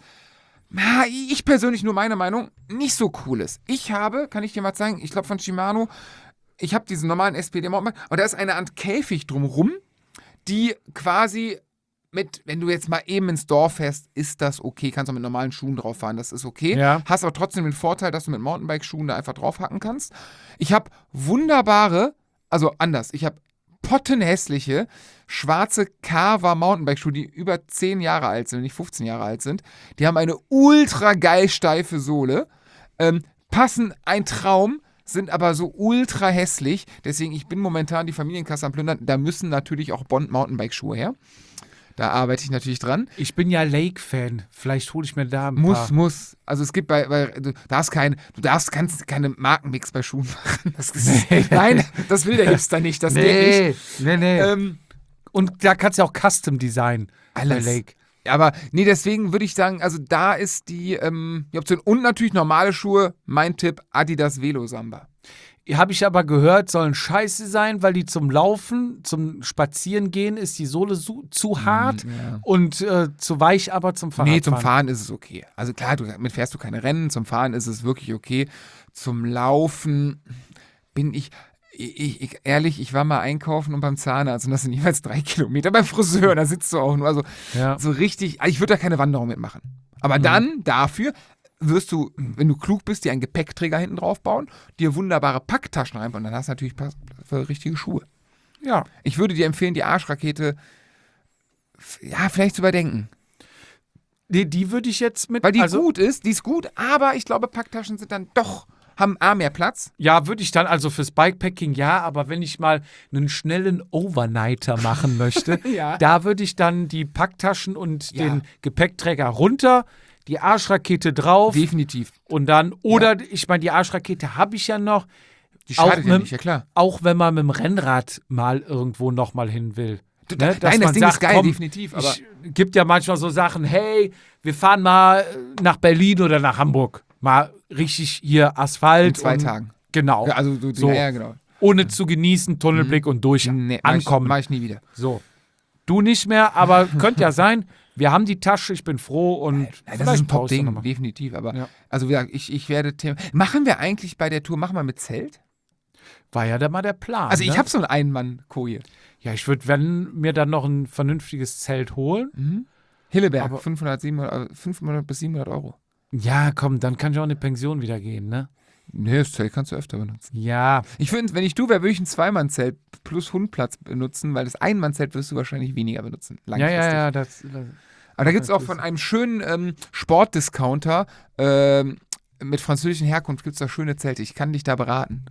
na, ich persönlich, nur meine Meinung, nicht so cool ist. Ich habe, kann ich dir mal zeigen, ich glaube von Shimano, ich habe diesen normalen S P D-Mountainbike, aber da ist eine Art Käfig drumrum, die quasi mit, wenn du jetzt mal eben ins Dorf fährst, ist das okay, kannst auch mit normalen Schuhen drauf fahren, das ist okay. Ja. Hast aber trotzdem den Vorteil, dass du mit Mountainbike-Schuhen da einfach draufhacken kannst. Ich habe wunderbare, also anders, ich habe pottenhässliche, schwarze Carver Mountainbike-Schuhe, die über zehn Jahre alt sind, nicht fünfzehn Jahre alt sind. Die haben eine ultra geil steife Sohle, ähm, passen ein Traum, sind aber so ultra hässlich. Deswegen, ich bin momentan die Familienkasse am Plündern. Da müssen natürlich auch Bond Mountainbike-Schuhe her. Da arbeite ich natürlich dran. Ich bin ja Lake-Fan. Vielleicht hole ich mir da ein Muss, paar. muss. Also es gibt bei, bei du darfst kein, du darfst kannst keine Markenmix bei Schuhen machen. Das ist, nein, das will der Hipster nicht. Das geht nicht. nee, nee. Ähm, Und da kannst du auch Custom Design Alles. bei Lake. aber nee, deswegen würde ich sagen, also da ist die, ähm, die Option. Und natürlich normale Schuhe. Mein Tipp, Adidas Velo Samba. Habe ich aber gehört, sollen scheiße sein, weil die zum Laufen, zum Spazierengehen ist die Sohle zu, zu hart ja. und äh, zu weich, aber zum Fahrradfahren. Nee, zum Fahren ist es okay. Also klar, du, damit fährst du keine Rennen. Zum Fahren ist es wirklich okay. Zum Laufen bin ich, ich, ich ehrlich, ich war mal einkaufen und beim Zahnarzt und das sind jeweils drei Kilometer. Beim Friseur, da sitzt du auch nur. Also Ja. so richtig, also ich würde da keine Wanderung mitmachen. Aber Mhm. dann dafür wirst du, wenn du klug bist, dir einen Gepäckträger hinten drauf bauen, dir wunderbare Packtaschen reinbauen und dann hast du natürlich Pass für richtige Schuhe. Ja. Ich würde dir empfehlen, die Arschrakete f- ja, vielleicht zu überdenken. Die, die würde ich jetzt mit. Weil die also, gut ist, die ist gut, aber ich glaube, Packtaschen sind dann doch, haben A, mehr Platz. Ja, würde ich dann also fürs Bikepacking ja, aber wenn ich mal einen schnellen Overnighter machen möchte, Ja. da würde ich dann die Packtaschen und Ja. den Gepäckträger runter, die Arschrakete drauf Definitiv. und dann, oder ich meine, die Arschrakete habe ich ja noch, Die Auch schadet ja mit- nicht, ja klar. auch wenn man mit dem Rennrad mal irgendwo nochmal hin will. Du, Ne, Nein, dass das man Ding sagt, ist geil, komm, definitiv. Aber Es gibt ja manchmal so Sachen, hey, wir fahren mal äh, nach Berlin oder nach Hamburg. Mal richtig hier Asphalt. in zwei und, Tagen. Genau. Ja, also, du, so. ja, ja, genau. Ohne zu genießen, Tunnelblick und durch Nee, mach ankommen. Ich, mach ich nie wieder. So. Du nicht mehr, aber könnte ja sein. Wir haben die Tasche, ich bin froh und Nein, das vielleicht ist ein brauchst du noch Top-Ding, mal. definitiv. Aber, Ja. also wie gesagt, ich, ich werde Thema. Machen wir eigentlich bei der Tour, machen wir mit Zelt? War ja da mal der Plan. Also, ich ne? habe so eine Ein-Mann-Koje. Ja, ich würde, wenn, mir dann noch ein vernünftiges Zelt holen. Mhm. Hilleberg, Aber- fünfhundert, siebenhundert, fünfhundert bis siebenhundert Euro. Ja, komm, dann kann ich auch in eine Pension wieder gehen, ne? Nee, das Zelt kannst du öfter benutzen. Ja, Ich finde, wenn ich du wäre, würde ich ein Zweimann-Zelt plus Hundplatz benutzen, weil das Ein-Mann-Zelt wirst du wahrscheinlich weniger benutzen. ja, Langfristig. ja, ja, das, das Aber da gibt es auch von einem schönen ähm, Sportdiscounter ähm, mit französischer Herkunft gibt es da schöne Zelte. Ich kann dich da beraten.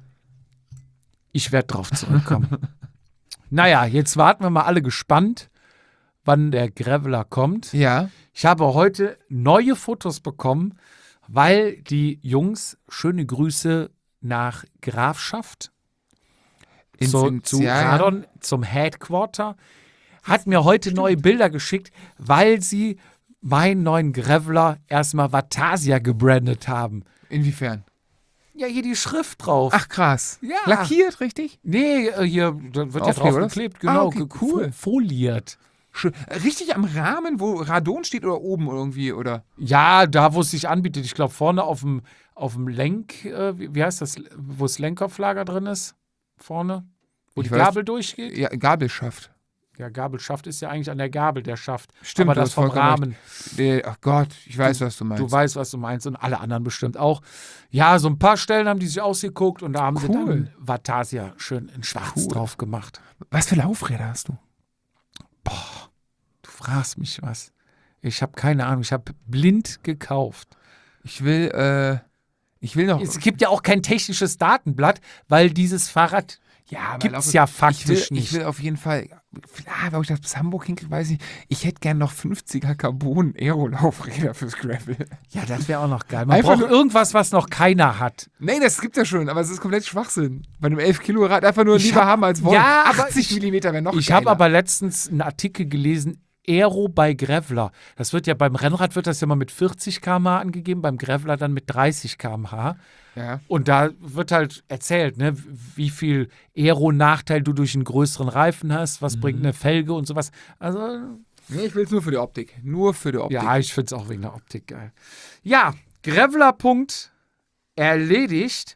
ich werde drauf zurückkommen. Naja, jetzt warten wir mal alle gespannt, wann der Graveler kommt. Ja. Ich habe heute neue Fotos bekommen, weil die Jungs, schöne Grüße nach Grafschaft, Ins- so, ins- zu ja, ja. Radon, zum Headquarter, hat mir heute neue Bilder geschickt, weil sie meinen neuen Graveler erstmal Vatasia gebrandet haben. Inwiefern? Ja, hier die Schrift drauf. Ach krass. Ja. Lackiert, richtig? Nee, äh, hier da wird ja Aufkleber, drauf oder? geklebt, Ah, genau, okay, ge- cool. fo- foliert. Schön. Richtig am Rahmen, wo Radon steht oder oben irgendwie, oder? Ja, da, wo es sich anbietet. Ich glaube, vorne auf dem, auf dem Lenk, äh, wie, wie heißt das, wo das Lenkerflager drin ist? Vorne? Wo Ich die weiß- Gabel durchgeht? Ja, Gabelschaft. Ja, Gabelschaft ist ja eigentlich an der Gabel, der Schaft. Stimmt, aber du das hast vom vollkommen Rahmen. Der, ach Gott, ich weiß, was du meinst. Du weißt, was du meinst und alle anderen bestimmt auch. Ja, so ein paar Stellen haben die sich ausgeguckt und da haben sie Cool. dann Vatasia schön in schwarz Cool. drauf gemacht. Was für Laufräder hast du? Du fragst mich was. Ich habe keine Ahnung, ich habe blind gekauft. Ich will, äh, ich will noch... Es gibt ja auch kein technisches Datenblatt, weil dieses Fahrrad ja, aber gibt's Lauf- ja ich will, faktisch nicht. Ich will auf jeden Fall, ah, ob ich das bis Hamburg hinkriege, weiß ich nicht. Ich hätte gern noch fünfziger Carbon-Aero-Laufräder fürs Gravel. Ja, das wäre auch noch geil. Man Einfach braucht nur- irgendwas, was noch keiner hat. Nee, das gibt's ja schon, aber es ist komplett Schwachsinn. Bei einem elf Kilo Rad einfach nur Ich lieber hab- haben als wollen. Ja, aber achtzig ich- Millimeter wäre noch Ich geiler. habe aber letztens einen Artikel gelesen, Aero bei Graveler. Das wird ja beim Rennrad wird das ja mal mit vierzig Kilometer pro Stunde angegeben, beim Graveler dann mit dreißig Kilometer pro Stunde. Ja. Und da wird halt erzählt, ne, wie viel Aero-Nachteil du durch einen größeren Reifen hast, was bringt eine Felge und sowas. Also, Nee, ich will es nur für die Optik. Nur für die Optik. ja, ich finde es auch wegen der Optik geil. Ja, Graveler-Punkt erledigt.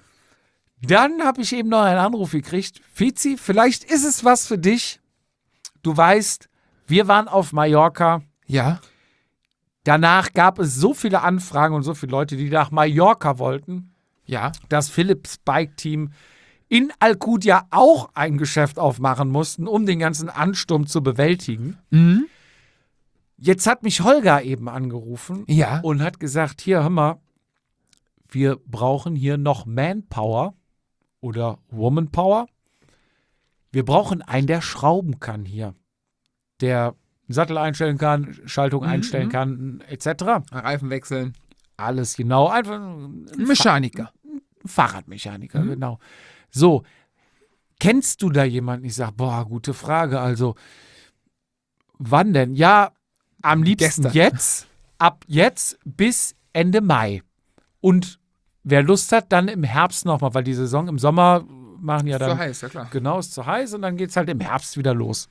Dann habe ich eben noch einen Anruf gekriegt. Fizi, vielleicht ist es was für dich. Du weißt, wir waren auf Mallorca. Ja. Danach gab es so viele Anfragen und so viele Leute, die nach Mallorca wollten, Ja. das Philips Bike Team in Alcudia auch ein Geschäft aufmachen mussten, um den ganzen Ansturm zu bewältigen. Mhm. Jetzt hat mich Holger eben angerufen Ja. und hat gesagt, hier, hör mal, wir brauchen hier noch Manpower oder Womanpower. Wir brauchen einen, der schrauben kann hier. Der Sattel einstellen kann, Schaltung Mhm, einstellen mhm. kann, et cetera. Reifen wechseln. Alles genau. Einfach ein Mechaniker. Fahrradmechaniker, Mhm. genau. So, kennst du da jemanden? Ich sage, boah, gute Frage. Also, wann denn? Ja, am liebsten Gestern. jetzt, ab jetzt bis Ende Mai. Und wer Lust hat, dann im Herbst nochmal, weil die Saison im Sommer machen ja Ist so dann, heiß, ja klar. genau, ist zu heiß und dann geht es halt im Herbst wieder los.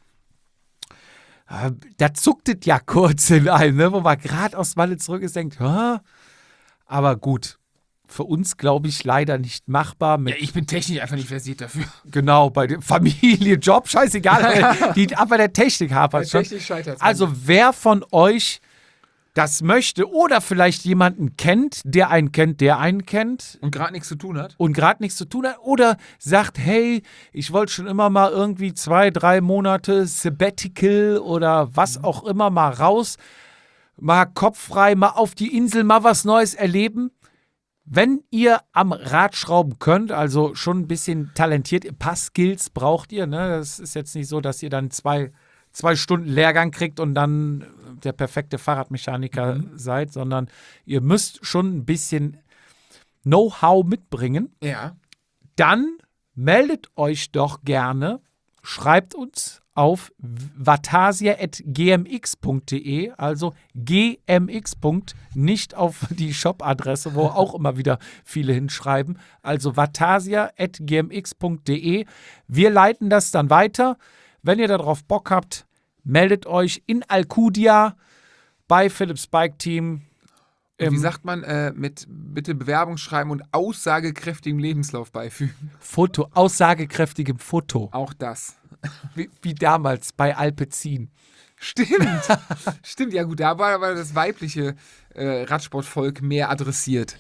Äh, Da zuckt es ja kurz in einem, ne, wo man gerade aus Malle zurück ist, denkt, Hä? Aber gut, für uns, glaube ich, leider nicht machbar. Mit, Ja, ich bin technisch einfach nicht versiert dafür. genau, bei der Familie, Job, scheißegal. die, aber der Technik hapert schon. scheitert Also wer von euch das möchte oder vielleicht jemanden kennt, der einen kennt, der einen kennt und gerade nichts zu tun hat. und gerade nichts zu tun hat oder sagt, hey, ich wollte schon immer mal irgendwie zwei, drei Monate Sabbatical oder was auch immer mal raus, mal kopffrei, mal auf die Insel, mal was Neues erleben. Wenn ihr am Rad schrauben könnt, also schon ein bisschen talentiert, ein paar Skills braucht ihr, ne? Das ist jetzt nicht so, dass ihr dann zwei, zwei Stunden Lehrgang kriegt und dann der perfekte Fahrradmechaniker Mhm. seid, sondern ihr müsst schon ein bisschen Know-how mitbringen. Ja. Dann meldet euch doch gerne, schreibt uns auf vatasia at g m x punkt d e, also G M X. Nicht auf die Shop-Adresse, wo auch immer wieder viele hinschreiben, also vatasia at g m x punkt d e. Wir leiten das dann weiter. Wenn ihr darauf Bock habt, meldet euch in Alcudia bei Philips Bike Team. Und wie im sagt man, äh, mit bitte Bewerbung schreiben und aussagekräftigem Lebenslauf beifügen? Foto, aussagekräftigem Foto. Auch das. Wie, wie damals bei Alpecin. Stimmt. Stimmt, ja gut, da war aber das weibliche äh, Radsportvolk mehr adressiert.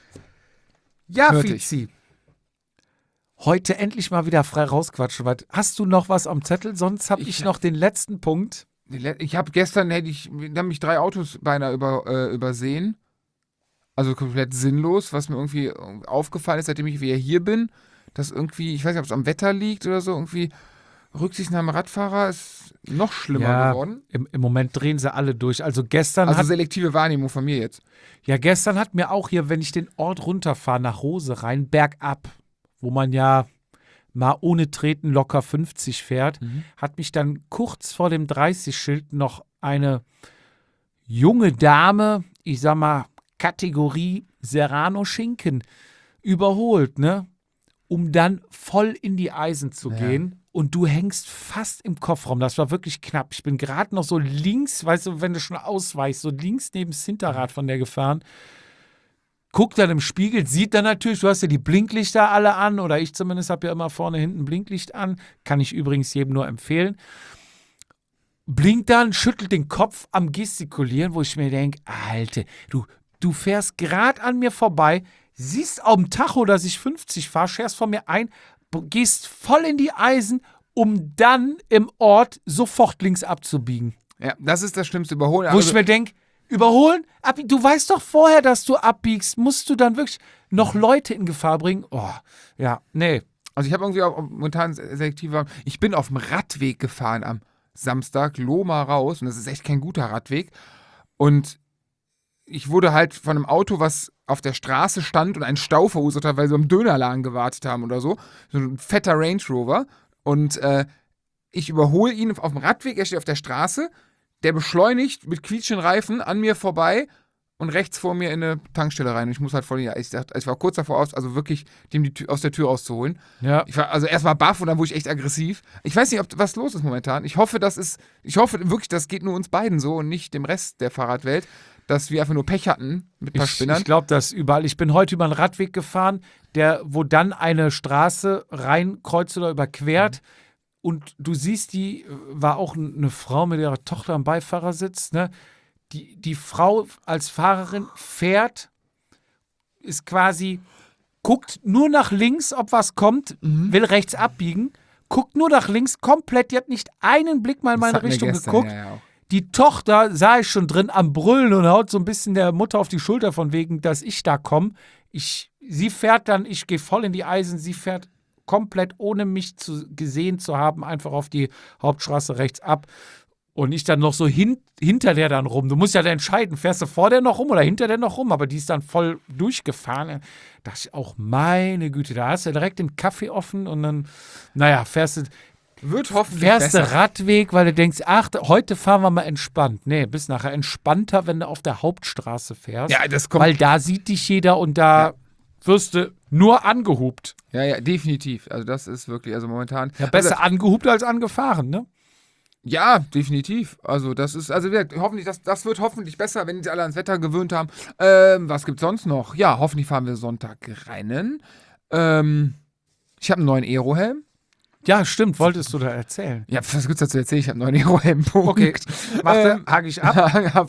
Ja, Hörte Fizi. Heute endlich mal wieder frei rausquatschen. Was- Hast du noch was am Zettel? Sonst habe ich, Ich- noch den letzten Punkt. Die Le- Ich habe gestern, hätte ich, da haben mich drei Autos beinahe über, äh, übersehen. Also komplett sinnlos, was mir irgendwie aufgefallen ist, seitdem ich wieder hier bin, dass irgendwie, ich weiß nicht, ob es am Wetter liegt oder so, irgendwie Rücksichtnahme Radfahrer ist noch schlimmer Ja, geworden. Im, Im Moment drehen sie alle durch. Also gestern Also hat, selektive Wahrnehmung von mir jetzt. ja, gestern hat mir auch hier, wenn ich den Ort runterfahre, nach Rose rein, bergab, wo man ja mal ohne Treten locker fünfzig fährt, hat mich dann kurz vor dem dreißig-Schild noch eine junge Dame, ich sag mal, Kategorie Serrano-Schinken überholt, ne? Um dann voll in die Eisen zu Ja. gehen. Und du hängst fast im Kofferraum. Das war wirklich knapp. Ich bin gerade noch so links, weißt du, wenn du schon ausweichst, so links neben das Hinterrad von der gefahren. Guckt dann im Spiegel, sieht dann natürlich, du hast ja die Blinklichter alle an, oder ich zumindest habe ja immer vorne hinten Blinklicht an. Kann ich übrigens jedem nur empfehlen. blinkt dann, schüttelt den Kopf am Gestikulieren, wo ich mir denke, Alter, du, du fährst gerade an mir vorbei, siehst auf dem Tacho, dass ich fünfzig fahre, scherst von mir ein, gehst voll in die Eisen, um dann im Ort sofort links abzubiegen. Ja, das ist das schlimmste Überholen. Wo Also, ich mir denke, überholen? Ab, du weißt doch vorher, dass du abbiegst. Musst du dann wirklich noch Leute in Gefahr bringen? Oh, ja, nee. also ich habe irgendwie auch momentan selektiver. Ich bin auf dem Radweg gefahren am Samstag, Lohmar raus, und das ist echt kein guter Radweg. Und ich wurde halt von einem Auto, was auf der Straße stand und einen Stau verursacht hat, weil sie am Dönerladen gewartet haben oder so. So ein fetter Range Rover. Und äh, ich überhole ihn auf dem Radweg, er steht auf der Straße, der beschleunigt mit quietschenden Reifen an mir vorbei und rechts vor mir in eine Tankstelle rein. Und ich muss halt voll, ja, ich, dachte, ich war kurz davor aus, also wirklich dem die Tür, aus der Tür rauszuholen. Ja. Ich war also erst mal baff und dann wurde ich echt aggressiv. Ich weiß nicht, ob was los ist momentan. Ich hoffe, das ist, ich hoffe wirklich, das geht nur uns beiden so und nicht dem Rest der Fahrradwelt, dass wir einfach nur Pech hatten mit ein paar Ich, Spinnern. ich glaube das überall. Ich bin heute über einen Radweg gefahren, der, wo dann eine Straße reinkreuzt oder überquert. Mhm. Und du siehst, die war auch eine Frau mit ihrer Tochter am Beifahrersitz. Ne? Die, die Frau als Fahrerin fährt, ist quasi, guckt nur nach links, ob was kommt, mhm. will rechts abbiegen, guckt nur nach links, komplett, die hat nicht einen Blick mal in meine Richtung gestern, geguckt. Ja, ja, die Tochter sah ich schon drin am Brüllen und haut so ein bisschen der Mutter auf die Schulter von wegen, dass ich da komme. Ich, sie fährt dann, ich gehe voll in die Eisen, sie fährt komplett, ohne mich zu, gesehen zu haben, einfach auf die Hauptstraße rechts ab. Und ich dann noch so hin, hinter der dann rum. Du musst ja dann entscheiden, fährst du vor der noch rum oder hinter der noch rum? Aber die ist dann voll durchgefahren. Da dachte ich auch, meine Güte, da hast du direkt den Kaffee offen und dann, naja, fährst du... Wird hoffentlich fährst besser. du Radweg, weil du denkst, ach, heute fahren wir mal entspannt. Nee, bist nachher entspannter, wenn du auf der Hauptstraße fährst. Ja, das kommt. Weil da sieht dich jeder und da... Ja. wirst du nur angehupt. Ja, ja, definitiv. Also das ist wirklich, also momentan... Ja, besser also, angehupt als angefahren, ne? Ja, definitiv. Also das ist, also wir, hoffentlich, das, das wird hoffentlich besser, wenn sie alle ans Wetter gewöhnt haben. Ähm, was gibt's sonst noch? Ja, hoffentlich fahren wir Sonntag Rennen. Ähm, ich habe einen neuen Aerohelm. Ja, stimmt, wolltest du da erzählen. Ja, was gibt's dazu erzählen? Ich habe einen neuen Aerohelm. Punkt. Okay, warte, ähm, hake ich ab. ab.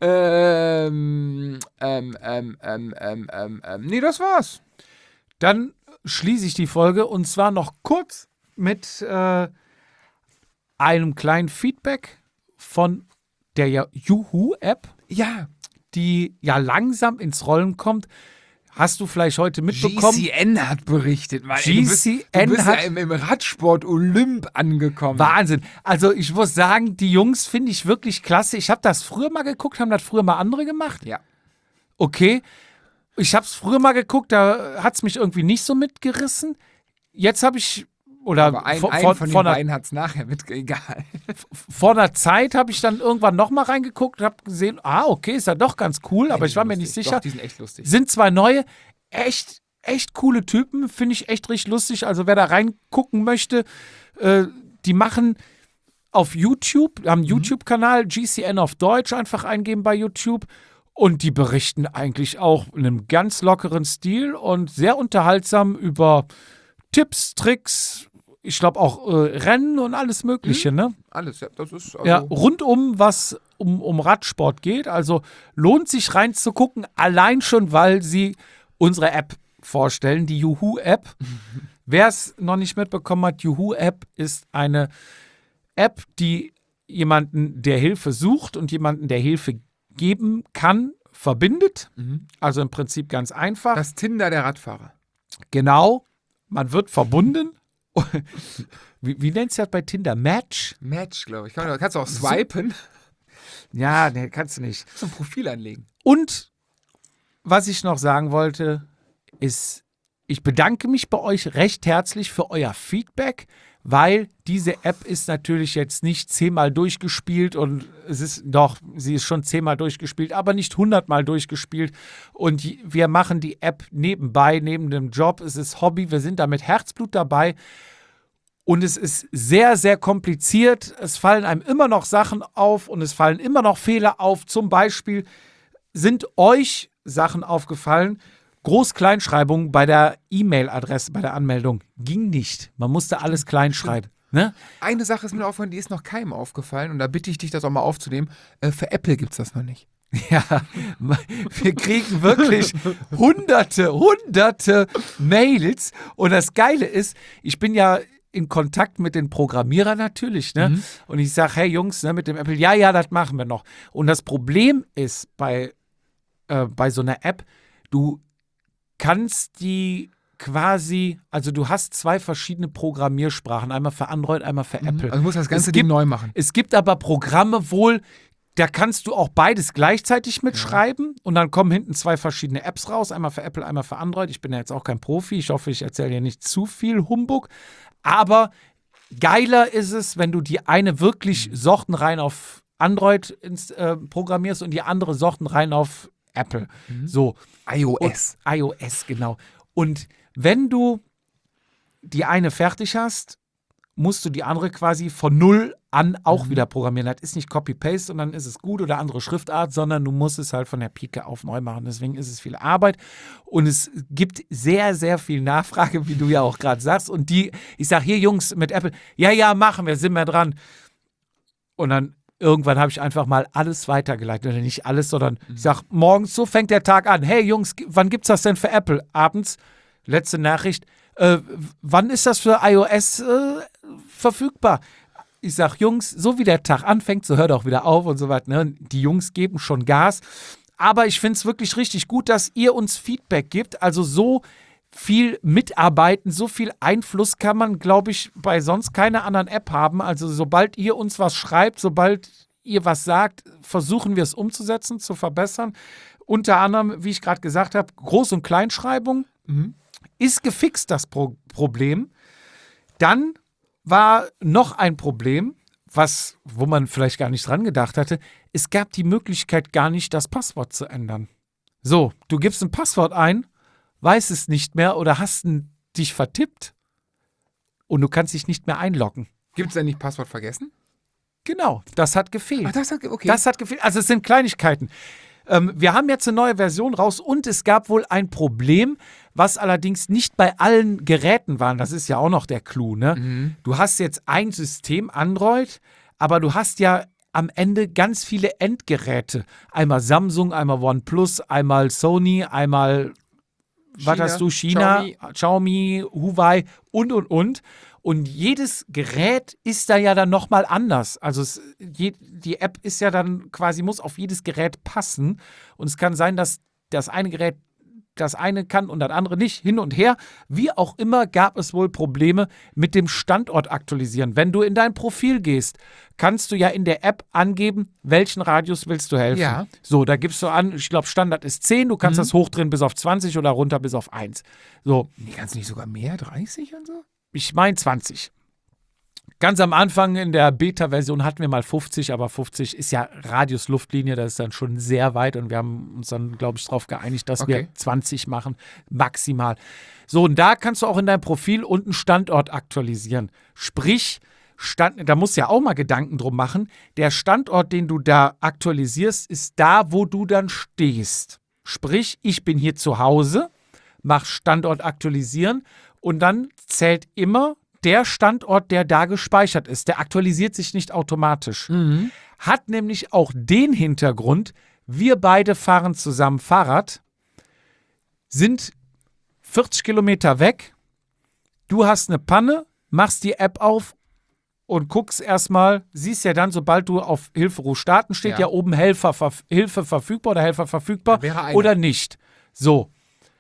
ähm, ähm, ähm, ähm, ähm, ähm, ähm, nee, das war's. Dann schließe ich die Folge und zwar noch kurz mit äh, einem kleinen Feedback von der Juhu-App, ja, die ja langsam ins Rollen kommt. Hast du vielleicht heute mitbekommen? G C N hat berichtet. Weil, G C N du bist, du bist hat ja im, im Radsport Olymp angekommen. Wahnsinn. Also ich muss sagen, die Jungs finde ich wirklich klasse. Ich habe das früher mal geguckt, haben das früher mal andere gemacht. Ja. Okay. Ich habe es früher mal geguckt, da hat es mich irgendwie nicht so mitgerissen. Jetzt habe ich, oder Aber ein, vor, ein vor, von den vor einer, beiden hat es nachher mit, egal. vor einer Zeit habe ich dann irgendwann nochmal reingeguckt und habe gesehen, ah, okay, ist ja doch ganz cool, aber ich war mir nicht sicher. Doch, die sind echt lustig. Sind zwei neue, echt, echt coole Typen, finde ich echt richtig lustig. Also wer da reingucken möchte, äh, die machen auf YouTube, haben einen mhm. YouTube-Kanal, G C N auf Deutsch, einfach eingeben bei YouTube. Und die berichten eigentlich auch in einem ganz lockeren Stil und sehr unterhaltsam über Tipps, Tricks, ich glaube auch äh, Rennen und alles Mögliche, mhm. ne? Alles, ja, das ist also ja, rundum, was um, um Radsport geht. Also lohnt sich reinzugucken, allein schon, weil sie unsere App vorstellen, die Juhu-App. Mhm. Wer es noch nicht mitbekommen hat, Juhu-App ist eine App, die jemanden, der Hilfe sucht und jemanden, der Hilfe geben kann, verbindet. Mhm. Also im Prinzip ganz einfach. Das Tinder der Radfahrer. Genau. Man wird verbunden. wie, wie nennt es das bei Tinder? Match? Match, glaube ich. Kann, kannst du auch swipen. Ja, nee, kannst du nicht. So ein Profil anlegen. Und was ich noch sagen wollte, ist, ich bedanke mich bei euch recht herzlich für euer Feedback, weil diese App ist natürlich jetzt nicht zehnmal durchgespielt und es ist doch, sie ist schon zehnmal durchgespielt, aber nicht hundertmal durchgespielt und wir machen die App nebenbei, neben dem Job, es ist Hobby, wir sind da mit Herzblut dabei und es ist sehr, sehr kompliziert, es fallen einem immer noch Sachen auf und es fallen immer noch Fehler auf, zum Beispiel sind euch Sachen aufgefallen, Groß-Kleinschreibung bei der E-Mail-Adresse, bei der Anmeldung ging nicht. Man musste alles klein schreiben. Ne? Eine Sache ist mir aufgefallen, die ist noch keinem aufgefallen und da bitte ich dich, das auch mal aufzunehmen. Äh, für Apple gibt es das noch nicht. Ja, wir kriegen wirklich hunderte, hunderte Mails. Und das Geile ist, ich bin ja in Kontakt mit den Programmierern natürlich, ne? Mhm. Und ich sage, hey Jungs, ne, mit dem Apple, ja, ja, das machen wir noch. Und das Problem ist bei, äh, bei so einer App, du kannst die quasi, also du hast zwei verschiedene Programmiersprachen, einmal für Android, einmal für Mhm. Apple. Also du musst das ganze Es Ding gibt- neu machen. Es gibt aber Programme wohl, da kannst du auch beides gleichzeitig mitschreiben und dann kommen hinten zwei verschiedene Apps raus, einmal für Apple, einmal für Android. Ich bin ja jetzt auch kein Profi, ich hoffe, ich erzähle dir nicht zu viel Humbug, aber geiler ist es, wenn du die eine wirklich sortenrein auf Android ins, äh, programmierst und die andere sortenrein auf Apple. So. iOS. Und iOS, genau. Und wenn du die eine fertig hast, musst du die andere quasi von null an auch wieder programmieren. Das ist nicht Copy-Paste und dann ist es gut oder andere Schriftart, sondern du musst es halt von der Pike auf neu machen. Deswegen ist es viel Arbeit und es gibt sehr, sehr viel Nachfrage, wie du ja auch gerade sagst. Und die, ich sage hier Jungs mit Apple, ja, ja, machen wir, sind wir dran. Und dann irgendwann habe ich einfach mal alles weitergeleitet. Oder nicht alles, sondern mhm. ich sage, morgens, so fängt der Tag an. Hey Jungs, wann gibt's das denn für Apple? Abends, letzte Nachricht, äh, wann ist das für iOS äh, verfügbar? Ich sage, Jungs, so wie der Tag anfängt, so hört auch wieder auf und so weiter. Ne? Die Jungs geben schon Gas. Aber ich finde es wirklich richtig gut, dass ihr uns Feedback gibt. Also so viel mitarbeiten, so viel Einfluss kann man, glaube ich, bei sonst keiner anderen App haben. Also sobald ihr uns was schreibt, sobald ihr was sagt, versuchen wir es umzusetzen, zu verbessern. Unter anderem, wie ich gerade gesagt habe, Groß- und Kleinschreibung Mhm. ist gefixt, das Pro- Problem. Dann war noch ein Problem, was, wo man vielleicht gar nicht dran gedacht hatte. Es gab die Möglichkeit gar nicht, das Passwort zu ändern. So, du gibst ein Passwort ein, weißt es nicht mehr oder hast n- dich vertippt und du kannst dich nicht mehr einloggen. Gibt es denn nicht Passwort vergessen? Genau, das hat gefehlt. Ach, das hat, okay. Das hat gefehlt. Also es sind Kleinigkeiten. Ähm, wir haben jetzt eine neue Version raus und es gab wohl ein Problem, was allerdings nicht bei allen Geräten war. Das ist ja auch noch der Clou, ne? Mhm. Du hast jetzt ein System Android, aber du hast ja am Ende ganz viele Endgeräte. Einmal Samsung, einmal OnePlus, einmal Sony, einmal, was China, hast du, China, Xiaomi. Xiaomi, Huawei und, und, und. Und jedes Gerät ist da ja dann nochmal anders. Also es, je, die App ist ja dann quasi, muss auf jedes Gerät passen. Und es kann sein, dass das eine Gerät das eine kann und das andere nicht, hin und her. Wie auch immer gab es wohl Probleme mit dem Standort aktualisieren. Wenn du in dein Profil gehst, kannst du ja in der App angeben, welchen Radius willst du helfen. Ja. So, da gibst du an, ich glaube Standard ist zehn, du kannst Mhm. das hochdrehen bis auf zwanzig oder runter bis auf eins. So, Nee, kannst du nicht sogar mehr? dreißig und so? ich meine zwanzig. Ganz am Anfang in der Beta-Version hatten wir mal fünfzig, aber fünfzig ist ja Radius-Luftlinie, das ist dann schon sehr weit und wir haben uns dann, glaube ich, darauf geeinigt, dass Okay. wir zwanzig machen, maximal. So, und da kannst du auch in deinem Profil unten Standort aktualisieren. Sprich, Stand, da musst du ja auch mal Gedanken drum machen, der Standort, den du da aktualisierst, ist da, wo du dann stehst. Sprich, ich bin hier zu Hause, mach Standort aktualisieren und dann zählt immer der Standort, der da gespeichert ist. Der aktualisiert sich nicht automatisch. Mhm. Hat nämlich auch den Hintergrund, wir beide fahren zusammen Fahrrad, sind vierzig Kilometer weg, du hast eine Panne, machst die App auf und guckst erstmal, siehst ja dann, sobald du auf Hilferuf starten, steht ja, Ja. oben Helfer, verf- Hilfe verfügbar oder Helfer verfügbar Da wäre einer. oder nicht. So.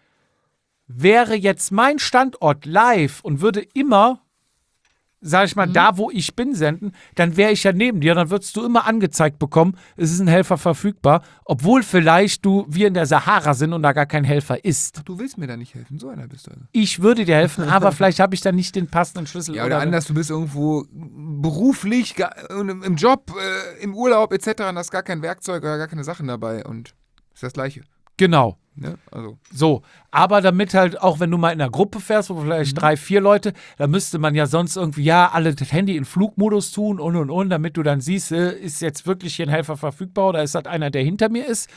Wäre jetzt mein Standort live und würde immer, sag ich mal, Mhm. da, wo ich bin, senden, dann wäre ich ja neben dir. Dann würdest du immer angezeigt bekommen, es ist ein Helfer verfügbar, obwohl vielleicht du, wir in der Sahara sind und da gar kein Helfer ist. Ach, du willst mir da nicht helfen. So einer bist du also. Ich würde dir helfen, aber vielleicht habe ich dann nicht den passenden Schlüssel. Ja, oder anders, du bist irgendwo beruflich, ga- im im Job, äh, im Urlaub et cetera und hast gar kein Werkzeug oder gar keine Sachen dabei und ist das Gleiche. Genau. Ne? Also. So, aber damit halt, auch wenn du mal in einer Gruppe fährst, wo vielleicht Mhm. drei, vier Leute, da müsste man ja sonst irgendwie, ja, alle das Handy in Flugmodus tun und und und, damit du dann siehst, äh, ist jetzt wirklich hier ein Helfer verfügbar oder ist das einer, der hinter mir ist.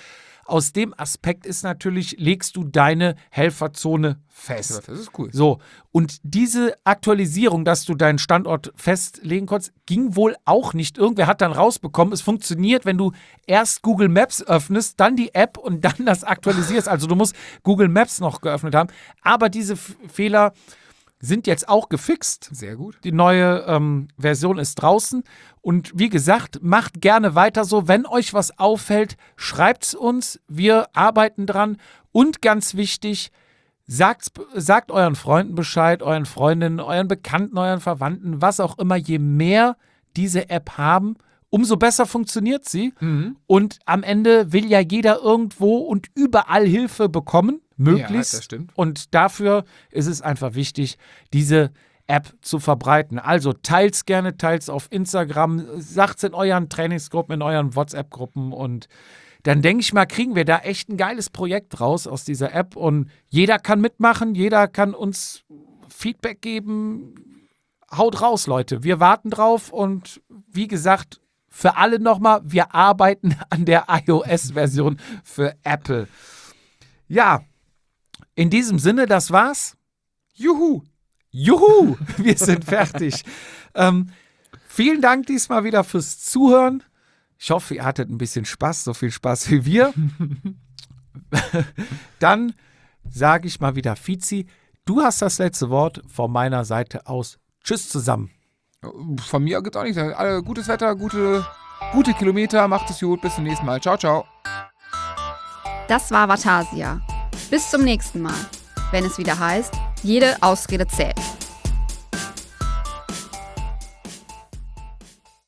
aus dem Aspekt ist natürlich, legst du deine Helferzone fest. Das ist cool. So, und diese Aktualisierung, dass du deinen Standort festlegen konntest, ging wohl auch nicht. Irgendwer hat dann rausbekommen, es funktioniert, wenn du erst Google Maps öffnest, dann die App und dann das aktualisierst. Also du musst Google Maps noch geöffnet haben. Aber diese F- Fehler sind jetzt auch gefixt. Sehr gut. Die neue ähm, Version ist draußen. Und wie gesagt, macht gerne weiter so. Wenn euch was auffällt, schreibt es uns. Wir arbeiten dran. Und ganz wichtig, sagt, sagt euren Freunden Bescheid, euren Freundinnen, euren Bekannten, euren Verwandten, was auch immer. Je mehr diese App haben, umso besser funktioniert sie. Mhm. Und am Ende will ja jeder irgendwo und überall Hilfe bekommen. Möglichst. Ja, das stimmt. Und dafür ist es einfach wichtig, diese App zu verbreiten. Also teilt's gerne, teilt's auf Instagram, sagt's in euren Trainingsgruppen, in euren WhatsApp-Gruppen und dann denke ich mal, kriegen wir da echt ein geiles Projekt raus aus dieser App und jeder kann mitmachen, jeder kann uns Feedback geben. Haut raus, Leute. Wir warten drauf und wie gesagt, für alle nochmal, wir arbeiten an der iOS-Version für Apple. Ja, in diesem Sinne, das war's. Juhu! Juhu! Wir sind fertig. ähm, vielen Dank diesmal wieder fürs Zuhören. Ich hoffe, ihr hattet ein bisschen Spaß, so viel Spaß wie wir. Dann sage ich mal wieder, Fizi, du hast das letzte Wort von meiner Seite aus. Tschüss zusammen. Von mir gibt es auch nichts. Alle gutes Wetter, gute, gute Kilometer. Macht es gut. Bis zum nächsten Mal. Ciao, ciao. Das war Vatasia. Bis zum nächsten Mal, wenn es wieder heißt, jede Ausrede zählt.